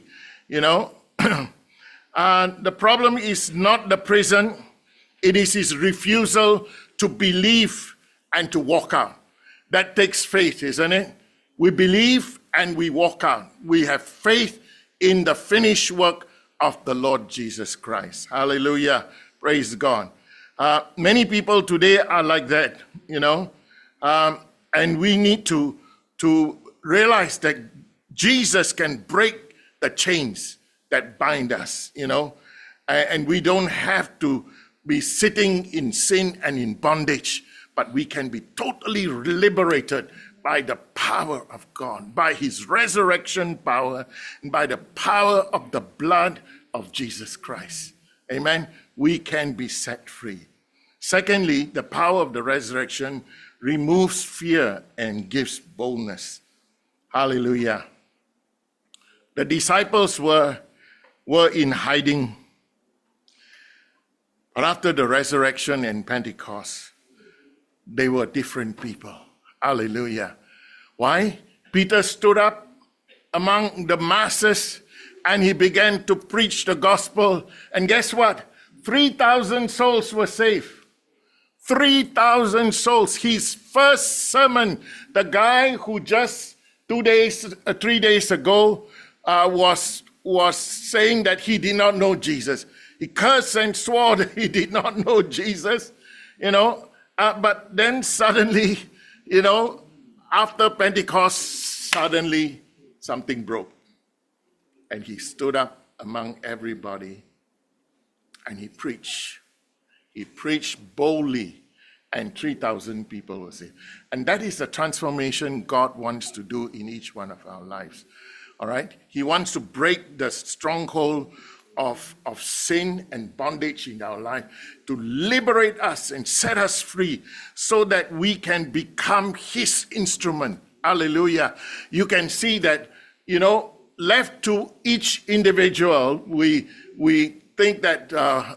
[SPEAKER 5] The problem is not the prison, it is his refusal to believe and to walk out. That takes faith, isn't it? We believe and we walk out. We have faith in the finished work of the Lord Jesus Christ. Hallelujah. Praise God. Many people today are like that, and we need to realize that Jesus can break the chains that bind us, and we don't have to be sitting in sin and in bondage, but we can be totally liberated by the power of God, by his resurrection power, and by the power of the blood of Jesus Christ. Amen. We can be set free. Secondly, the power of the resurrection removes fear and gives boldness. Hallelujah. The disciples were in hiding. But after the resurrection and Pentecost, they were different people. Hallelujah. Why? Peter stood up among the masses and he began to preach the gospel. And guess what? 3,000 souls were saved. 3,000 souls. His first sermon, the guy who just 3 days ago was was saying that he did not know Jesus. He cursed and swore that he did not know Jesus, but then suddenly, after Pentecost, suddenly something broke. And he stood up among everybody and he preached. He preached boldly, and 3,000 people were saved. And that is the transformation God wants to do in each one of our lives. All right? He wants to break the stronghold of sin and bondage in our life, to liberate us and set us free so that we can become his instrument. Hallelujah. You can see that, left to each individual, we think that,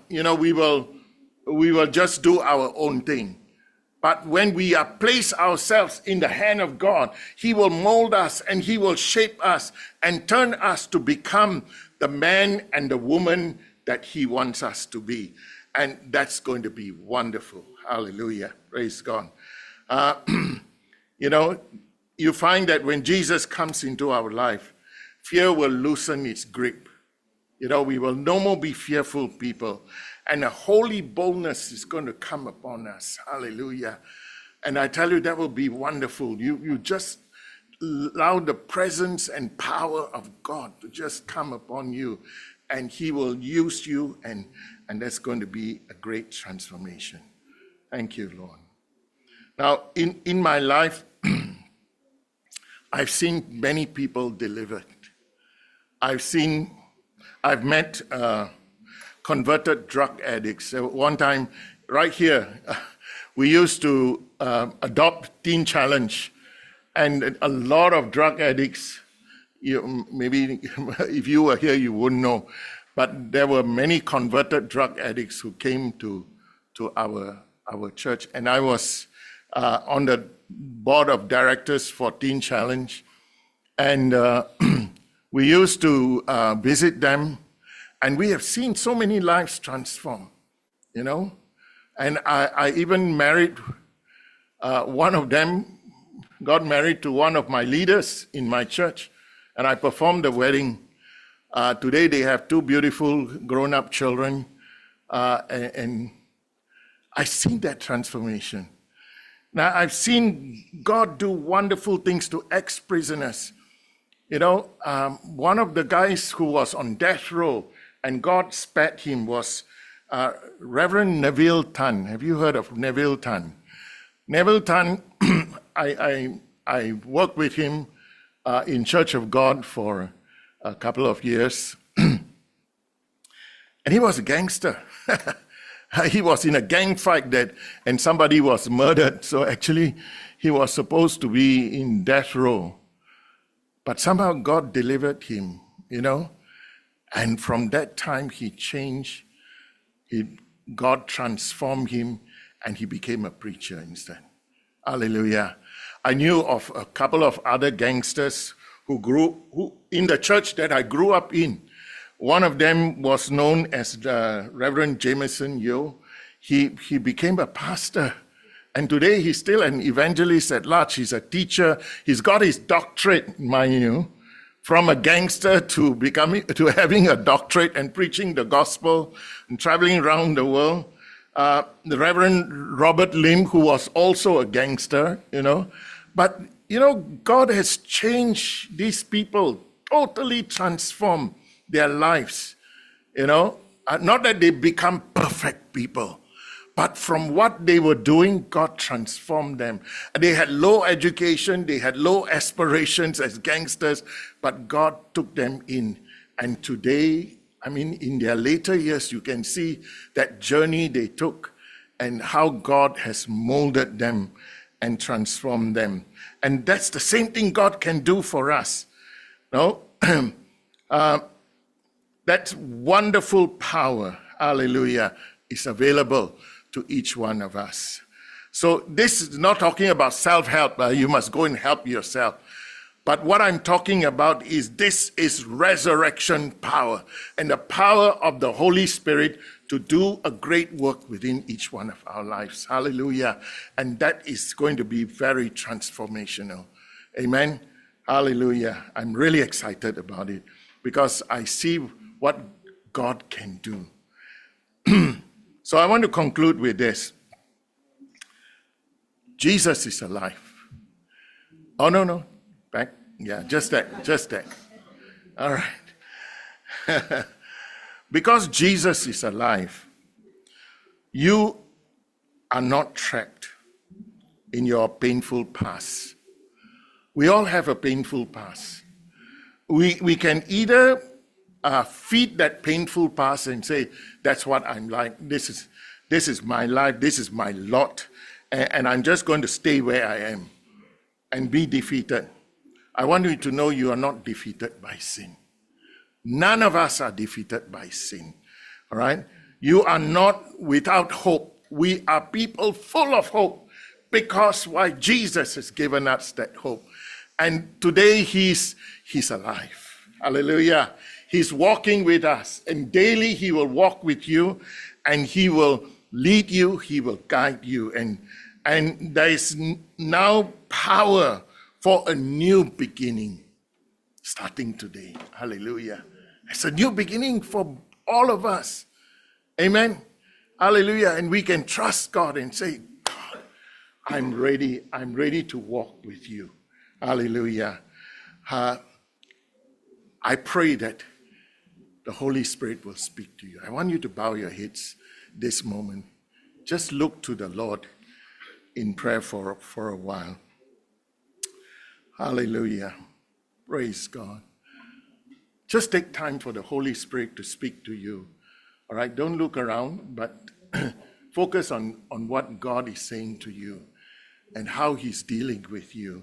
[SPEAKER 5] we will just do our own thing. But when we are place ourselves in the hand of God, he will mold us and he will shape us and turn us to become the man and the woman that he wants us to be. And that's going to be wonderful. Hallelujah. Praise God. You find that when Jesus comes into our life, fear will loosen its grip. We will no more be fearful people. And a holy boldness is going to come upon us. Hallelujah. And I tell you, that will be wonderful. You just allow the presence and power of God to just come upon you. And he will use you. And that's going to be a great transformation. Thank you, Lord. Now, in my life, I've seen many people delivered. I've met converted drug addicts. One time, right here, we used to adopt Teen Challenge, and a lot of drug addicts, maybe if you were here, you wouldn't know, but there were many converted drug addicts who came to our church, and I was on the board of directors for Teen Challenge, and we used to visit them. And we have seen so many lives transform, And I even married one of them, got married to one of my leaders in my church, and I performed the wedding. Today they have 2 beautiful grown-up children, and I've seen that transformation. Now, I've seen God do wonderful things to ex-prisoners. One of the guys who was on death row, and God spared him, was Reverend Neville Tan. Have you heard of Neville Tan? Neville Tan, I worked with him in Church of God for a couple of years. And he was a gangster. He was in a gang fight and somebody was murdered. So actually, he was supposed to be in death row. But somehow God delivered him, And from that time, he changed. God transformed him, and he became a preacher instead. Hallelujah. I knew of a couple of other gangsters who in the church that I grew up in. One of them was known as Reverend Jameson Yeo. He became a pastor. And today he's still an evangelist at large. He's a teacher. He's got his doctorate, mind you. From a gangster to having a doctorate and preaching the gospel and traveling around the world. The Reverend Robert Lim, who was also a gangster, But, God has changed these people, totally transformed their lives, Not that they become perfect people, but from what they were doing, God transformed them. They had low education, they had low aspirations as gangsters, but God took them in. And today, in their later years, you can see that journey they took and how God has molded them and transformed them. And that's the same thing God can do for us. That wonderful power, hallelujah, is available to each one of us. So this is not talking about self-help. You must go and help yourself. But what I'm talking about is this is resurrection power and the power of the Holy Spirit to do a great work within each one of our lives. Hallelujah. And that is going to be very transformational. Amen. Hallelujah. I'm really excited about it. because I see what God can do. So I want to conclude with this. Jesus is alive. Oh, no. Back. Yeah, just that. All right. Because Jesus is alive, you are not trapped in your painful past. We all have a painful past. We can either feed that painful past and say, that's what I'm like, this is my life, this is my lot, and I'm just going to stay where I am and be defeated. I want you to know you are not defeated by sin. None of us are defeated by sin. All right? You are not without hope. We are people full of hope because why? Jesus has given us that hope. And today he's alive. Hallelujah. He's walking with us, and daily he will walk with you, and he will lead you, he will guide you. And there is now power for a new beginning starting today. Hallelujah. It's a new beginning for all of us. Amen. Hallelujah. And we can trust God and say, God, I'm ready to walk with you. Hallelujah. I pray that the Holy Spirit will speak to you. I want you to bow your heads this moment. Just look to the Lord in prayer for a while. Hallelujah. Praise God. Just take time for the Holy Spirit to speak to you. All right? Don't look around, but focus on what God is saying to you and how he's dealing with you.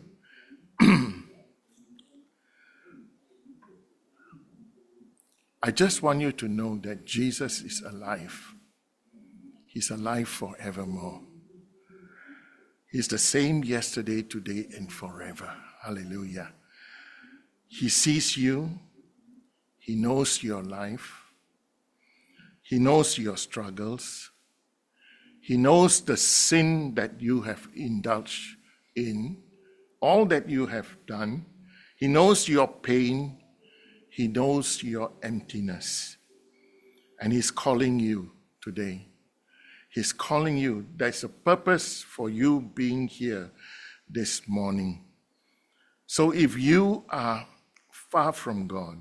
[SPEAKER 5] I just want you to know that Jesus is alive. He's alive forevermore. He's the same yesterday, today, and forever. Hallelujah. He sees you. He knows your life. He knows your struggles. He knows the sin that you have indulged in, all that you have done. He knows your pain. He knows your emptiness. And he's calling you today. He's calling you. There's a purpose for you being here this morning. So if you are far from God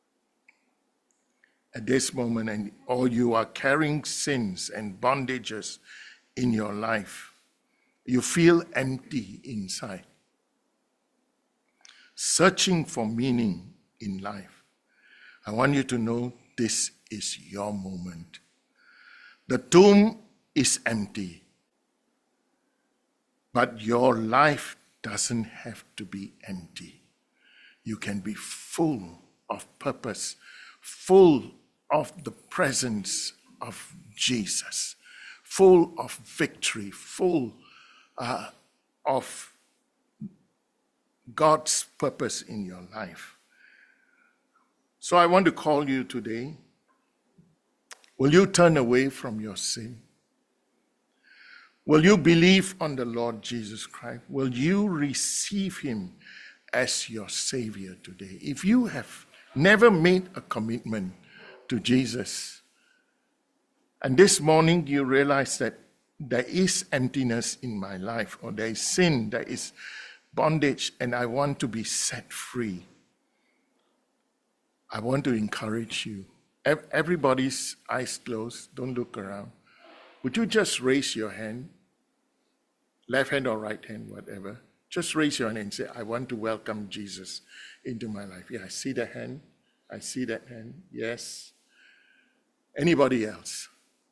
[SPEAKER 5] at this moment, or you are carrying sins and bondages in your life, you feel empty inside, searching for meaning in life, I want you to know this is your moment. The tomb is empty, but your life doesn't have to be empty. You can be full of purpose, full of the presence of Jesus, full of victory, full of God's purpose in your life. So I want to call you today. Will you turn away from your sin? Will you believe on the Lord Jesus Christ? Will you receive him as your Savior today? If you have never made a commitment to Jesus, and this morning you realize that there is emptiness in my life, or there is sin, there is bondage, and I want to be set free, I want to encourage you. Everybody's eyes closed. Don't look around. Would you just raise your hand? Left hand or right hand, whatever. Just raise your hand and say, I want to welcome Jesus into my life. Yeah, I see that hand. I see that hand. Yes. Anybody else?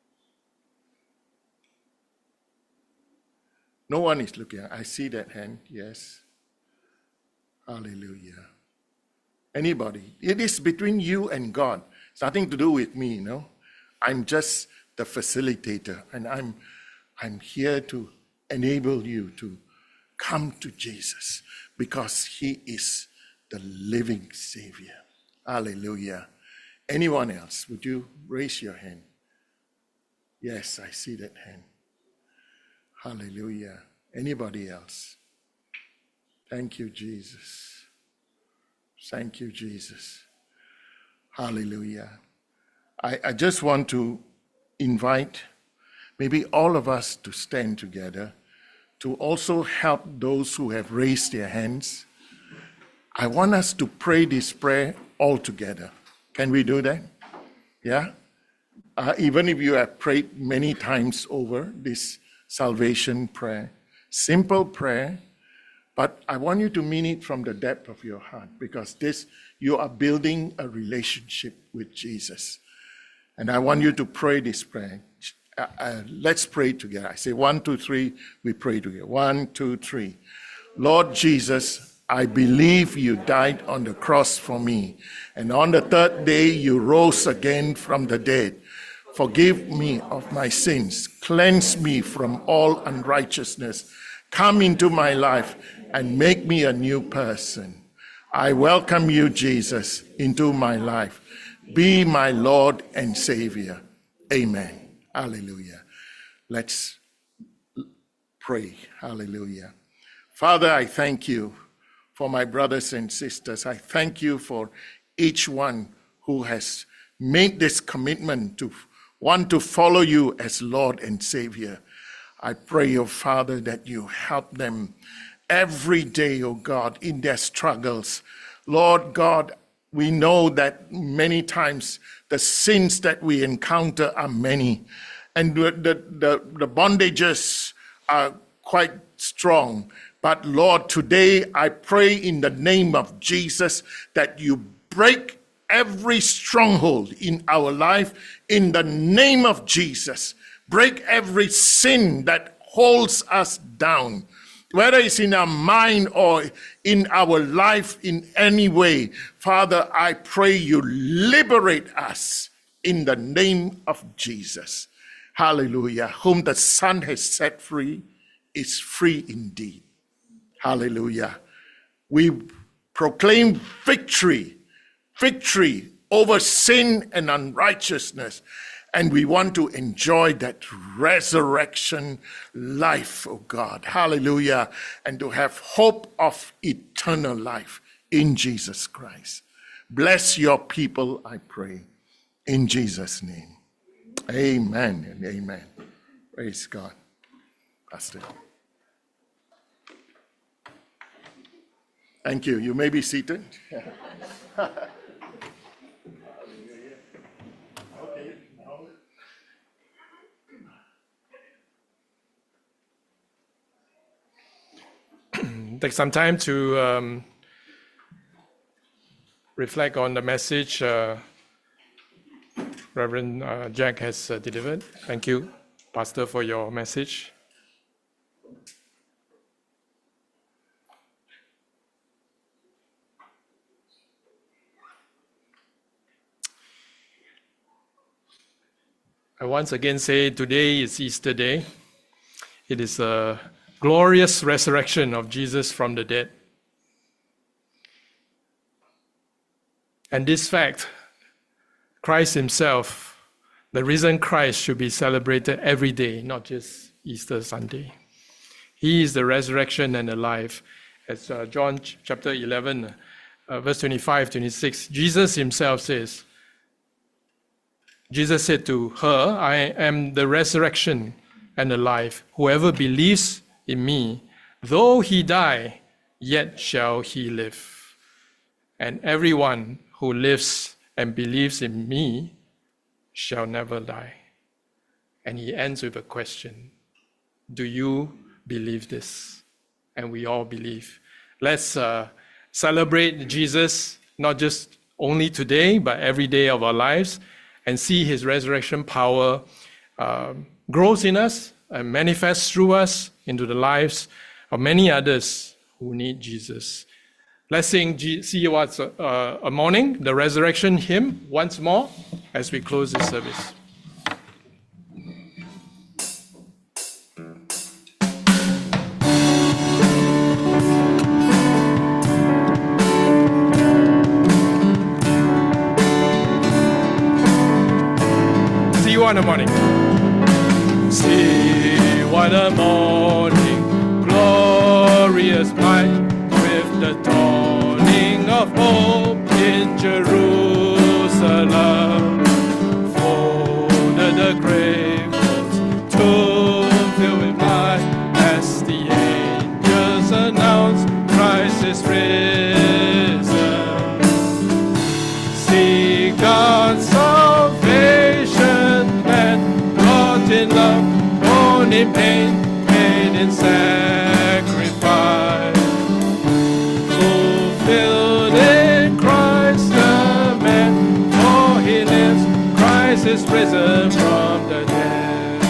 [SPEAKER 5] No one is looking. I see that hand. Yes. Hallelujah. Anybody? It is between you and God. It's nothing to do with me, you know. I'm just the facilitator, and I'm here to enable you to come to Jesus because he is the living Savior. Hallelujah. Anyone else? Would you raise your hand? Yes, I see that hand. Hallelujah. Anybody else? Thank you, Jesus. Thank you, Jesus. Hallelujah. I just want to invite maybe all of us to stand together to also help those who have raised their hands. I want us to pray this prayer all together. Can we do that? Yeah? Even if you have prayed many times over this salvation prayer, simple prayer, but I want you to mean it from the depth of your heart, because you are building a relationship with Jesus. And I want you to pray this prayer. Let's pray together. I say 1, 2, 3, we pray together. 1, 2, 3. Lord Jesus, I believe you died on the cross for me, and on the third day you rose again from the dead. Forgive me of my sins. Cleanse me from all unrighteousness. Come into my life and make me a new person. I welcome you, Jesus, into my life. Be my Lord and Savior. Amen. Hallelujah. Let's pray. Hallelujah. Father, I thank you for my brothers and sisters. I thank you for each one who has made this commitment to want to follow you as Lord and Savior. I pray, oh Father, that you help them every day, oh God, in their struggles. Lord God, we know that many times the sins that we encounter are many, and the bondages are quite strong. But Lord, today I pray in the name of Jesus that you break every stronghold in our life in the name of Jesus. Break every sin that holds us down, whether it's in our mind or in our life in any way. Father, I pray you liberate us in the name of Jesus. Hallelujah. Whom the Son has set free is free indeed. Hallelujah. We proclaim victory over sin and unrighteousness. And we want to enjoy that resurrection life, oh God. Hallelujah. And to have hope of eternal life in Jesus Christ. Bless your people, I pray, in Jesus' name. Amen and amen. Praise God. Pastor. Thank you. You may be seated.
[SPEAKER 1] Take some time to reflect on the message Reverend Jack has delivered. Thank you, Pastor, for your message. I once again say today is Easter Day. It is a glorious resurrection of Jesus from the dead. And this fact, Christ himself, the risen Christ, should be celebrated every day, not just Easter Sunday. He is the resurrection and the life. As John chapter 11, verse 25, 26, Jesus himself says, Jesus said to her, I am the resurrection and the life. Whoever believes in me, though he die, yet shall he live. And everyone who lives and believes in me shall never die. And he ends with a question. Do you believe this? And we all believe. Let's celebrate Jesus, not just only today, but every day of our lives, and see his resurrection power grows in us and manifests through us into the lives of many others who need Jesus. Let's sing See What's a Morning, the resurrection hymn, once more as we close this service. See you in the morning. See what a morning, glorious bright, with the dawning of hope in Jerusalem. her love. Folded the grave, tomb filled with light, as the angels announced Christ is risen. See God's salvation plan, wrought in love, born in pain, paid in sacrifice. Fulfilled in Christ the man, for he lives, Christ is risen from the dead.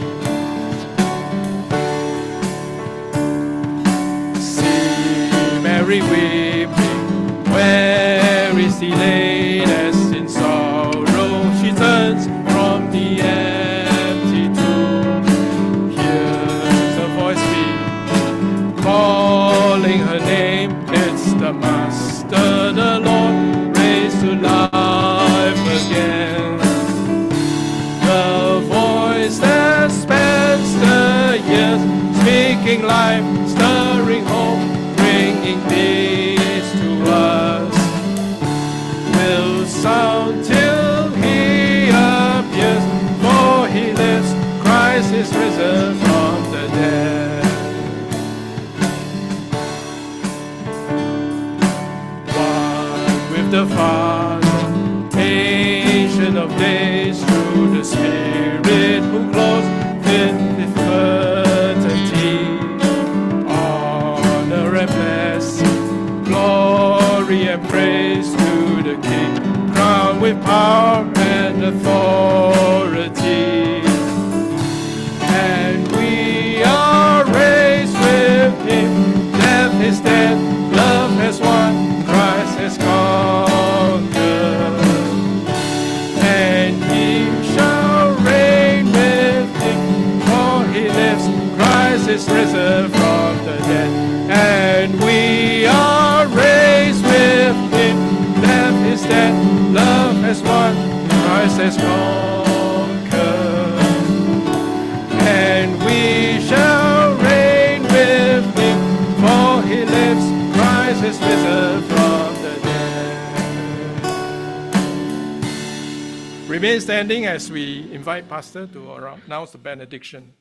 [SPEAKER 1] See Mary weeping, where is he laid? As in sorrow she turns from the empty tomb. Hears a voice speak, calling her name. It's the Master, the Lord, raised to life again. The voice that spans the years, speaking life, stirring hope, bringing peace to us, will sound till he appears, for he lives, Christ is risen from the dead. One with the Father, Ancient of days, through the Spirit who clothes with eternity. Honor and blessing, glory and praise to the King, crowned with power and authority. And we are raised with him. Death is dead, love has won, Christ has conquered. And he shall reign with him, for he lives, Christ is risen from the dead. And we are raised with him. Death is dead, love has won, Christ has conquered. And we shall reign with him, for he lives, Christ is risen from the dead. Remain standing as we invite Pastor to announce the benediction.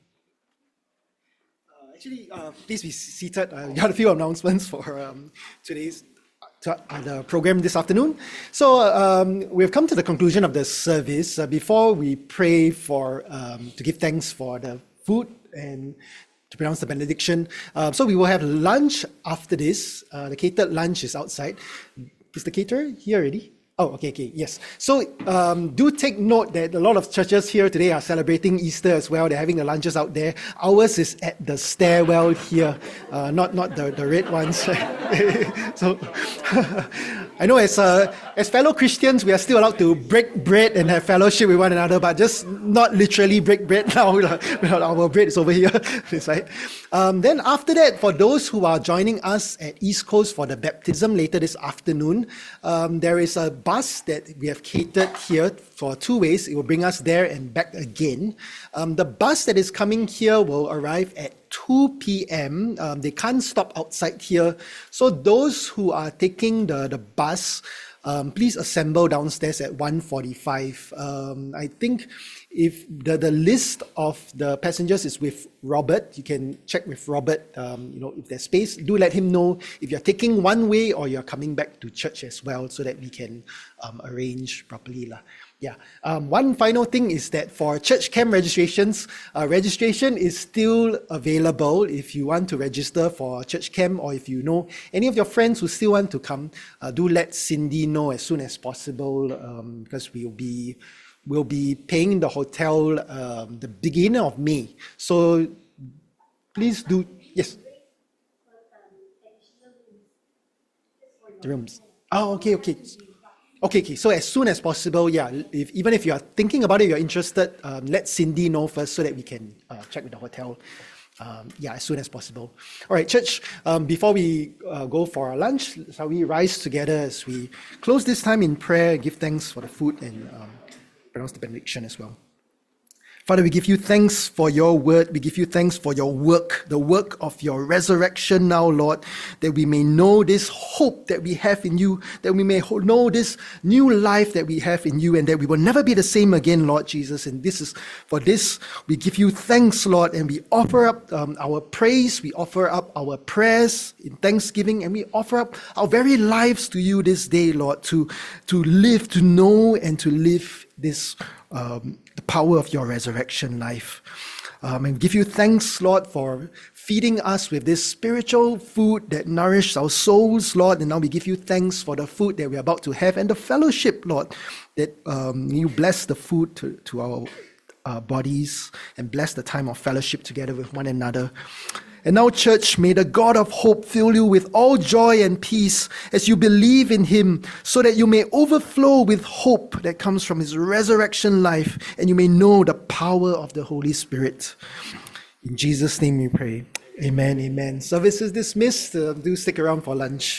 [SPEAKER 4] Please be seated. We got a few announcements for today's the program this afternoon. So we've come to the conclusion of the service. Before we pray for to give thanks for the food and to pronounce the benediction, so we will have lunch after this. The catered lunch is outside. Is the caterer here already? Oh, okay, yes. So do take note that a lot of churches here today are celebrating Easter as well. They're having the lunches out there. Ours is at the stairwell here, not the red ones. So I know as fellow Christians, we are still allowed to break bread and have fellowship with one another, but just not literally break bread now. Our bread is over here. Right? Then after that, for those who are joining us at East Coast for the baptism later this afternoon, there is a bus that we have catered here for 2 ways. It will bring us there and back again. The bus that is coming here will arrive at 2 p.m. They can't stop outside here. So those who are taking the bus, please assemble downstairs at 1:45. I think if the list of the passengers is with Robert, you can check with Robert, if there's space. Do let him know if you're taking one way or you're coming back to church as well, so that we can arrange properly. Yeah. One final thing is that for church camp registrations, registration is still available if you want to register for church camp, or if you know any of your friends who still want to come, do let Cindy know as soon as possible, because we'll be paying the hotel the beginning of May. So please do, yes. The rooms. Oh, okay. Okay, so as soon as possible, yeah, even if you are thinking about it, you're interested, let Cindy know first so that we can check with the hotel, as soon as possible. All right, church, before we go for our lunch, shall we rise together as we close this time in prayer, give thanks for the food, and pronounce the benediction as well. Father, we give you thanks for your word. We give you thanks for your work, the work of your resurrection now, Lord, that we may know this hope that we have in you, that we may know this new life that we have in you, and that we will never be the same again, Lord Jesus. And for this, we give you thanks, Lord, and we offer up our praise, we offer up our prayers in thanksgiving, and we offer up our very lives to you this day, Lord, to live, to know, and to live this the power of your resurrection life. And give you thanks, Lord, for feeding us with this spiritual food that nourishes our souls, Lord. And now we give you thanks for the food that we're about to have and the fellowship, Lord, that you bless the food to our bodies and bless the time of fellowship together with one another. And now, church, may the God of hope fill you with all joy and peace as you believe in him, so that you may overflow with hope that comes from his resurrection life, and you may know the power of the Holy Spirit. In Jesus' name we pray. Amen, amen. Service is dismissed. Do stick around for lunch.